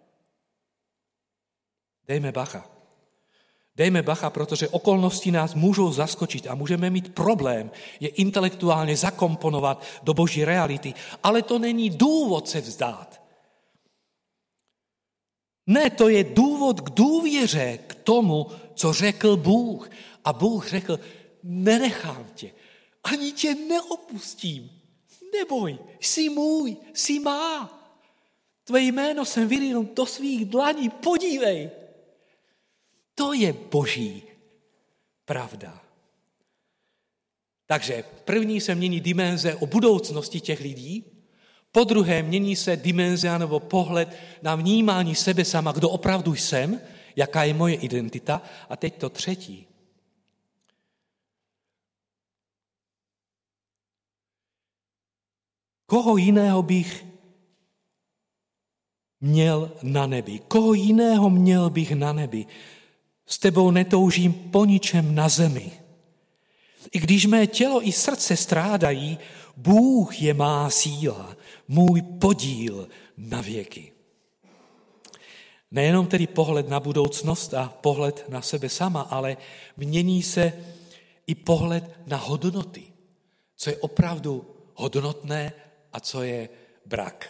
Dejme bacha, protože okolnosti nás můžou zaskočit a můžeme mít problém je intelektuálně zakomponovat do Boží reality, ale to není důvod se vzdát. Ne, to je důvod k důvěře k tomu, co řekl Bůh. A Bůh řekl, nenechám tě, ani tě neopustím. Neboj, jsi můj, jsi má. Tvé jméno jsem vyrinul do svých dlaní, podívej. To je Boží pravda. Takže první se mění dimenze o budoucnosti těch lidí, po druhé mění se dimenze nebo pohled na vnímání sebe sama, kdo opravdu jsem, jaká je moje identita, a teď to třetí. Koho jiného bych měl na nebi? Koho jiného měl bych na nebi? S tebou netoužím po ničem na zemi. I když mé tělo i srdce strádají, Bůh je má síla, můj podíl na věky. Nejenom tedy pohled na budoucnost a pohled na sebe sama, ale mění se i pohled na hodnoty. Co je opravdu hodnotné a co je brak.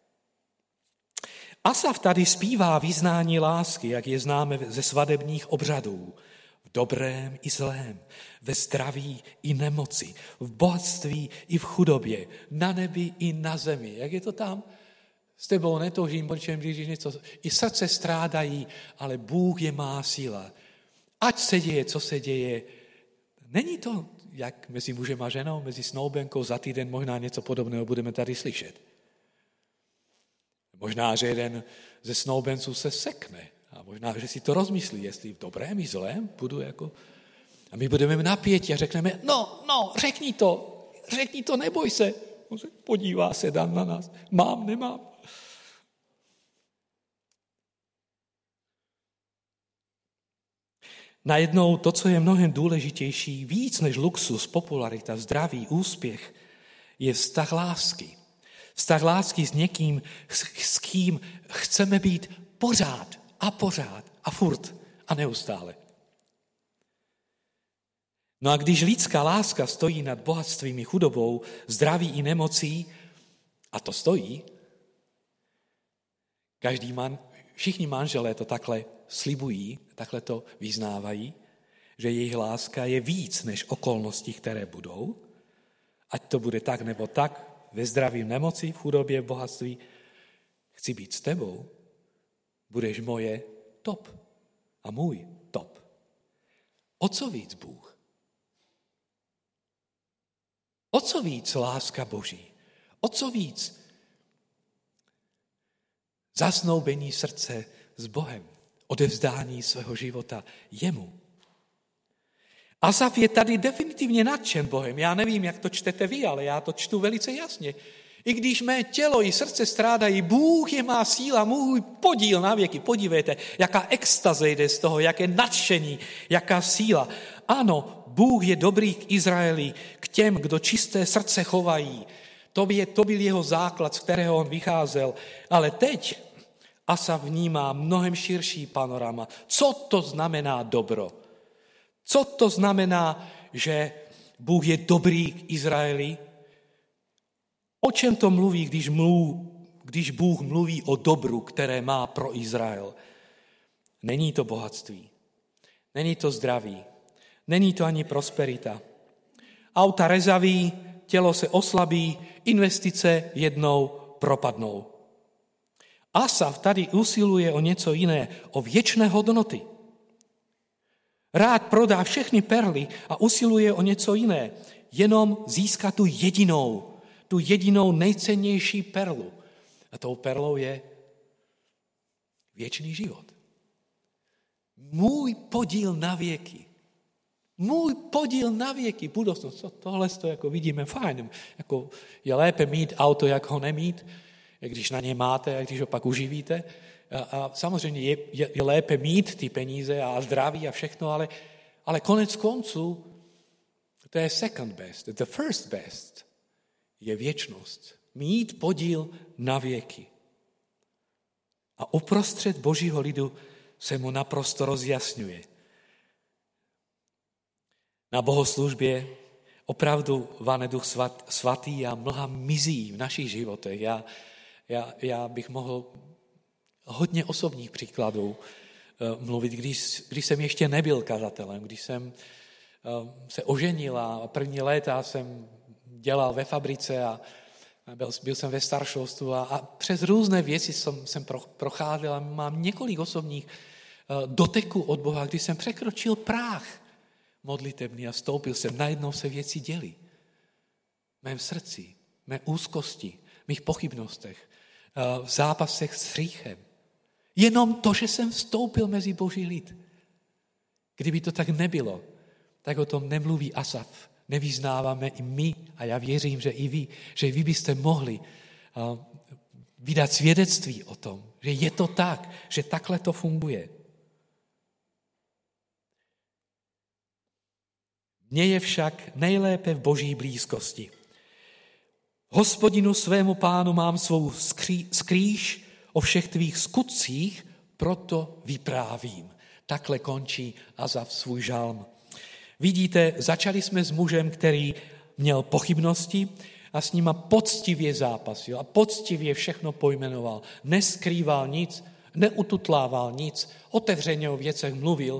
Asaf tady zpívá vyznání lásky, jak je známe ze svadebních obřadů. V dobrém i zlém, ve zdraví i nemoci, v bohatství i v chudobě, na nebi i na zemi. Jak je to tam? S tebou netoužím, protože když něco, i srdce strádají, ale Bůh je má síla. Ať se děje, co se děje. Není to, jak mezi mužem a ženou, mezi snoubenkou, za týden možná něco podobného budeme tady slyšet. Možná, že jeden ze snoubenců se sekne a možná, že si to rozmyslí, jestli v dobrém i zlém budu jako... A my budeme napěti a řekneme, no, řekni to, neboj se. On se podívá se Dan na nás, mám, nemám. Najednou to, co je mnohem důležitější, víc než luxus, popularita, zdraví, úspěch, je vztah lásky. Vztah lásky s někým, s kým chceme být pořád a furt a neustále. No a když lidská láska stojí nad bohatstvím i chudobou, zdraví i nemocí, a to stojí, všichni manželé to takhle slibují, takhle to vyznávají, že jejich láska je víc než okolnosti, které budou, ať to bude tak nebo tak, ve zdraví, v nemoci, v chudobě, v bohatství. Chci být s tebou, budeš moje top a můj top. O co víc Bůh? O co víc láska Boží? O co víc zasnoubení srdce s Bohem, odevzdání svého života jemu? Asaf je tady definitivně nadšen Bohem. Já nevím, jak to čtete vy, ale já to čtu velice jasně. I když mé tělo i srdce strádají, Bůh je má síla, můj podíl na věky. Podívejte, jaká extaze jde z toho, jaké nadšení, jaká síla. Ano, Bůh je dobrý k Izraeli, k těm, kdo čisté srdce chovají. To byl jeho základ, z kterého on vycházel. Ale teď Asaf vnímá mnohem širší panorama. Co to znamená dobro? Co to znamená, že Bůh je dobrý k Izraeli? O čem to mluví, když Bůh mluví o dobru, které má pro Izrael? Není to bohatství, není to zdraví, Není to ani prosperita. Auta rezaví, tělo se oslabí, investice jednou propadnou. Asaf tady usiluje o něco jiné, o věčné hodnoty. Rád prodá všechny perly a usiluje o něco jiné, jenom získat tu jedinou nejcennější perlu. A tou perlou je věčný život. Můj podíl na věky. Můj podíl na věky, budoucnost. Tohle to jako vidíme fajn. Jako je lépe mít auto, jak ho nemít, když na ně máte a když ho pak uživíte. A samozřejmě je lépe mít ty peníze a zdraví a všechno, ale konec konců to je second best. The first best je věčnost. Mít podíl na věky. A uprostřed Božího lidu se mu naprosto rozjasňuje. Na bohoslužbě opravdu vane Duch svatý a mlha mizí v našich životech. Já bych mohl hodně osobních příkladů mluvit, když jsem ještě nebyl kazatelem, když jsem se oženil a první léta jsem dělal ve fabrice a byl jsem ve staršovstvu a přes různé věci jsem procházel a mám několik osobních doteků od Boha, když jsem překročil práh modlitebný a vstoupil jsem, najednou se věci děly. V mém srdci, mé úzkosti, mých pochybnostech, v zápasech s hříchem. Jenom to, že jsem vstoupil mezi Boží lid. Kdyby to tak nebylo, tak o tom nemluví Asaf. Nevyznáváme i my a já věřím, že i vy, že vy byste mohli vydat svědectví o tom, že je to tak, že takhle to funguje. Mně je však nejlépe v Boží blízkosti. Hospodinu svému pánu mám svou skrýš o všech tvých skutcích, proto vyprávím. Takhle končí Asaf svůj žalm. Vidíte, začali jsme s mužem, který měl pochybnosti a s nima poctivě zápasil a poctivě všechno pojmenoval. Neskrýval nic, neututlával nic, otevřeně o věcech mluvil.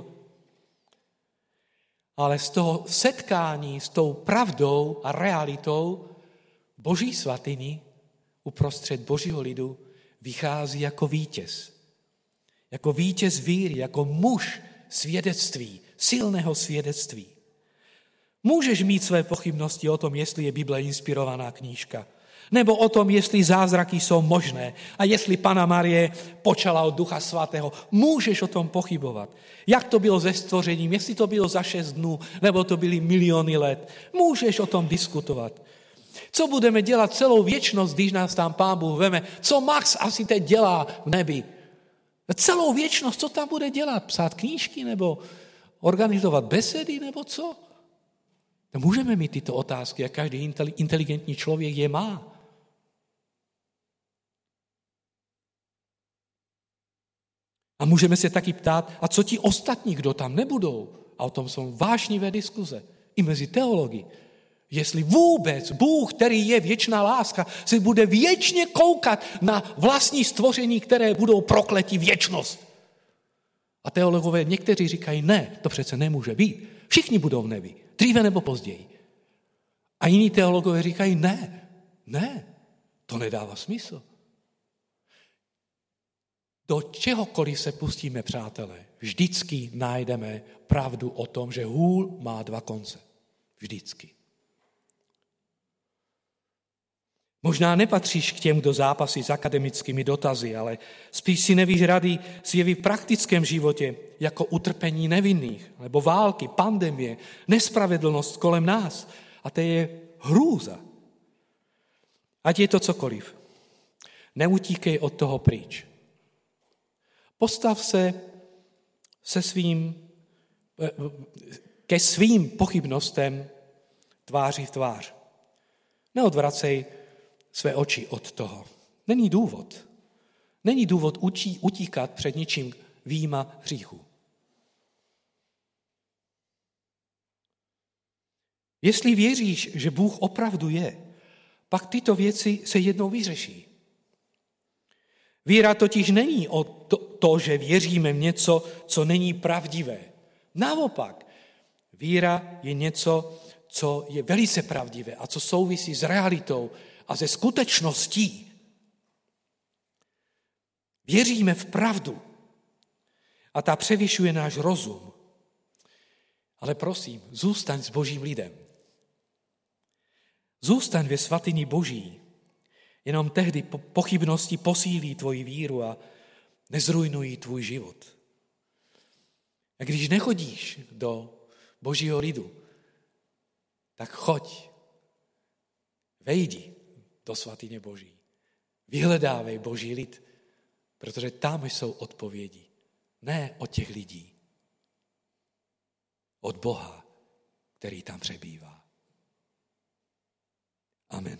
Ale z toho setkání s tou pravdou a realitou Boží svatyni uprostřed Božího lidu vychází jako vítěz. Jako vítěz víry, jako muž svědectví, silného svědectví. Můžeš mít své pochybnosti o tom, jestli je Bible inspirovaná knížka, nebo o tom, jestli zázraky jsou možné a jestli Panna Marie počala od Ducha Svatého. Můžeš o tom pochybovat. Jak to bylo se stvořením, jestli to bylo za 6 dnů, nebo to byly miliony let. Můžeš o tom diskutovat. Co budeme dělat celou věčnost, když nás tam Pán Bůh veme? Co Max asi teď dělá v nebi? Celou věčnost, co tam bude dělat? Psát knížky nebo organizovat besedy nebo co? Můžeme mít tyto otázky a každý inteligentní člověk je má. A můžeme se taky ptát, a co ti ostatní, kdo tam nebudou? A o tom jsou vášnivé diskuze i mezi teology. Jestli vůbec Bůh, který je věčná láska, se bude věčně koukat na vlastní stvoření, které budou prokletí věčnost. A teologové někteří říkají, ne, to přece nemůže být. Všichni budou v nebi, dříve nebo později. A jiní teologové říkají, ne, to nedává smysl. Do čehokoliv se pustíme, přátelé, vždycky najdeme pravdu o tom, že hůl má 2 konce. Vždycky. Možná nepatříš k těm, kdo zápasí s akademickými dotazy, ale spíš si nevíš rady zjevy v praktickém životě, jako utrpení nevinných, nebo války, pandemie, nespravedlnost kolem nás. A to je hrůza. Ať je to cokoliv. Neutíkej od toho pryč. Postav se ke svým pochybnostem tváří v tvář. Neodvracej své oči od toho. Není důvod. Není důvod utíkat před ničím vyjma hříchu. Jestli věříš, že Bůh opravdu je, pak tyto věci se jednou vyřeší. Víra totiž není o to, že věříme v něco, co není pravdivé. Naopak, Víra je něco, co je velice pravdivé a co souvisí s realitou a se skutečností. Věříme v pravdu a ta převyšuje náš rozum. Ale prosím, zůstaň s Božím lidem. Zůstaň ve svatyni Boží. Jenom tehdy pochybnosti posílí tvoji víru a nezrujnují tvůj život. A když nechodíš do Božího lidu, tak choď, vejdi do svatyně Boží. Vyhledávej Boží lid, protože tam jsou odpovědi. Ne od těch lidí, od Boha, který tam přebývá. Amen.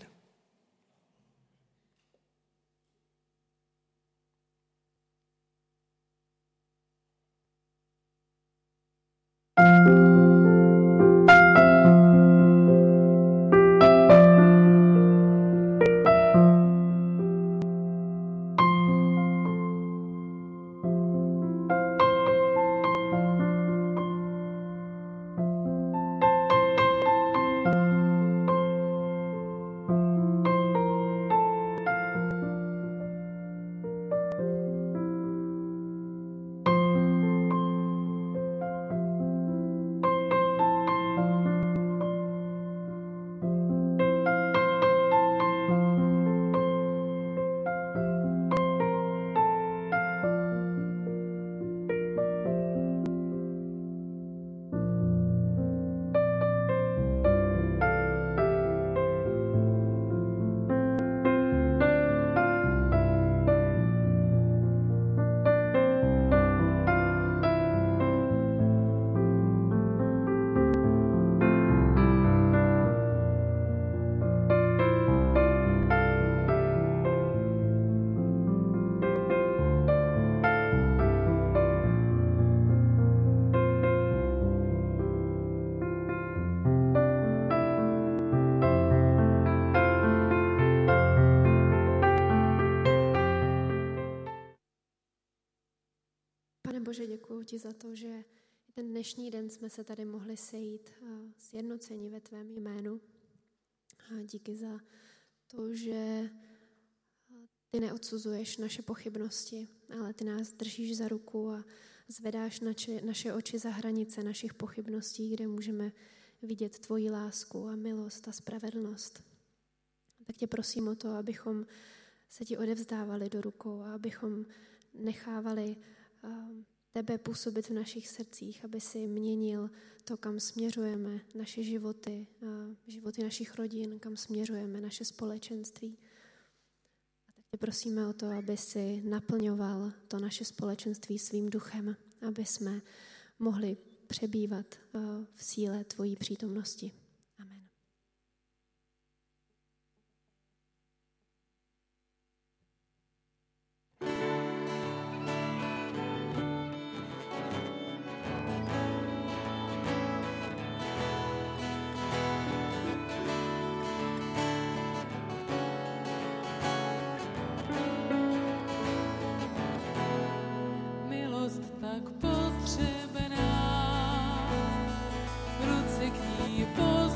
Pane Bože, děkuji ti za to, že ten dnešní den jsme se tady mohli sejít sjednoceni ve tvém jménu. A díky za to, že ty neodsuzuješ naše pochybnosti, ale ty nás držíš za ruku a zvedáš naše oči za hranice našich pochybností, kde můžeme vidět tvoji lásku a milost a spravedlnost. Tak tě prosím o to, abychom se ti odevzdávali do rukou a abychom nechávali tebe působit v našich srdcích, aby si měnil to, kam směřujeme naše životy, životy našich rodin, kam směřujeme naše společenství. A tak tě prosíme o to, aby si naplňoval to naše společenství svým duchem, aby jsme mohli přebývat v síle tvojí přítomnosti. Amen. Tak potřebná, ruce k ní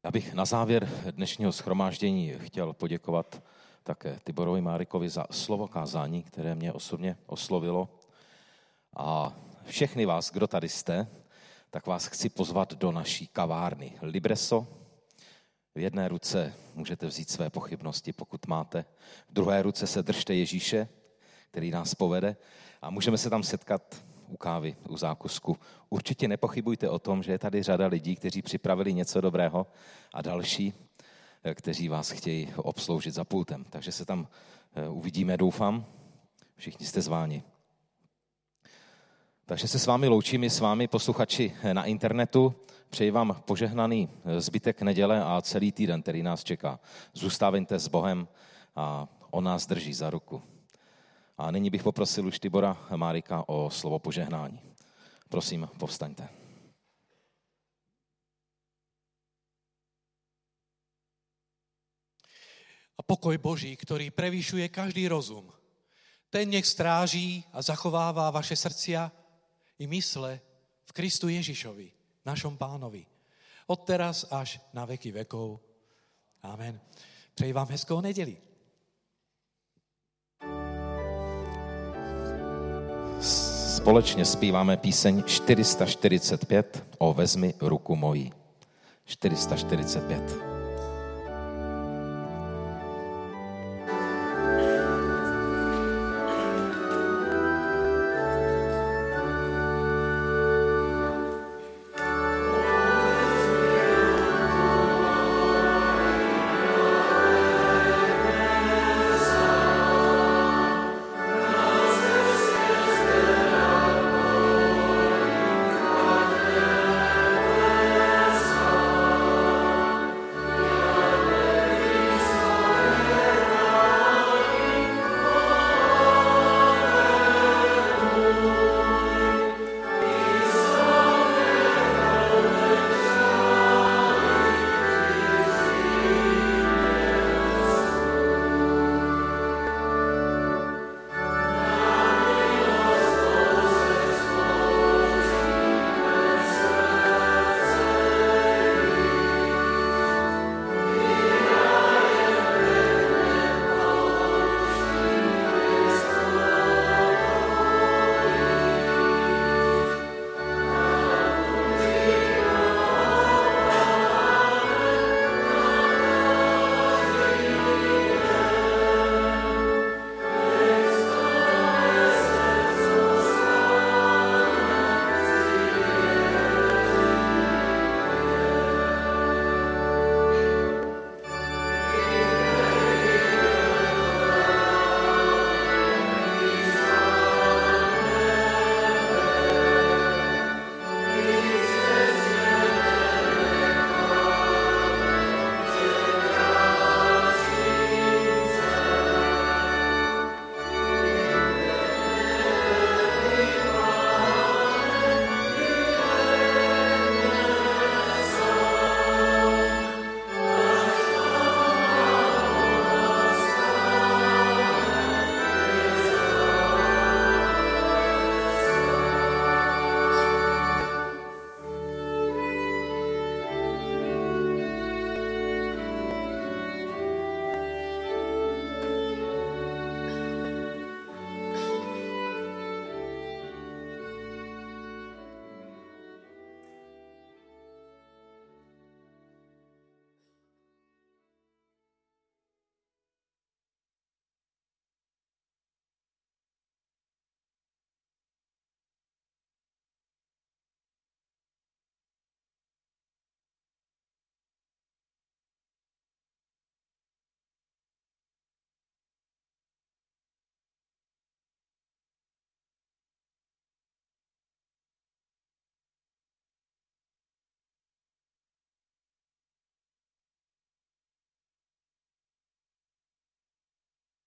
Já bych na závěr dnešního shromáždění chtěl poděkovat také Tiborovi Márikovi za slovo kázání, které mě osobně oslovilo. A všechny vás, kdo tady jste, tak vás chci pozvat do naší kavárny Libreso. V jedné ruce můžete vzít své pochybnosti, pokud máte. V druhé ruce se držte Ježíše, který nás povede, a můžeme se tam setkat u kávy, u zákusku. Určitě nepochybujte o tom, že je tady řada lidí, kteří připravili něco dobrého, a další, kteří vás chtějí obsloužit za pultem. Takže se tam uvidíme, doufám. Všichni jste zváni. Takže se s vámi loučím, i s vámi posluchači na internetu. Přeji vám požehnaný zbytek neděle a celý týden, který nás čeká. Zůstávejte s Bohem a on nás drží za ruku. A nyní bych poprosil už Tibora Márika o slovo požehnání. Prosím, povstaňte. A pokoj Boží, ktorý prevýšuje každý rozum, ten nech stráží a zachovává vaše srdcia i mysle v Kristu Ježišovi, našom Pánovi. Od teraz až na veky vekov. Amen. Přeji vám hezkou neděli. Společně zpíváme píseň 445 o Vezmi ruku mojí. 445.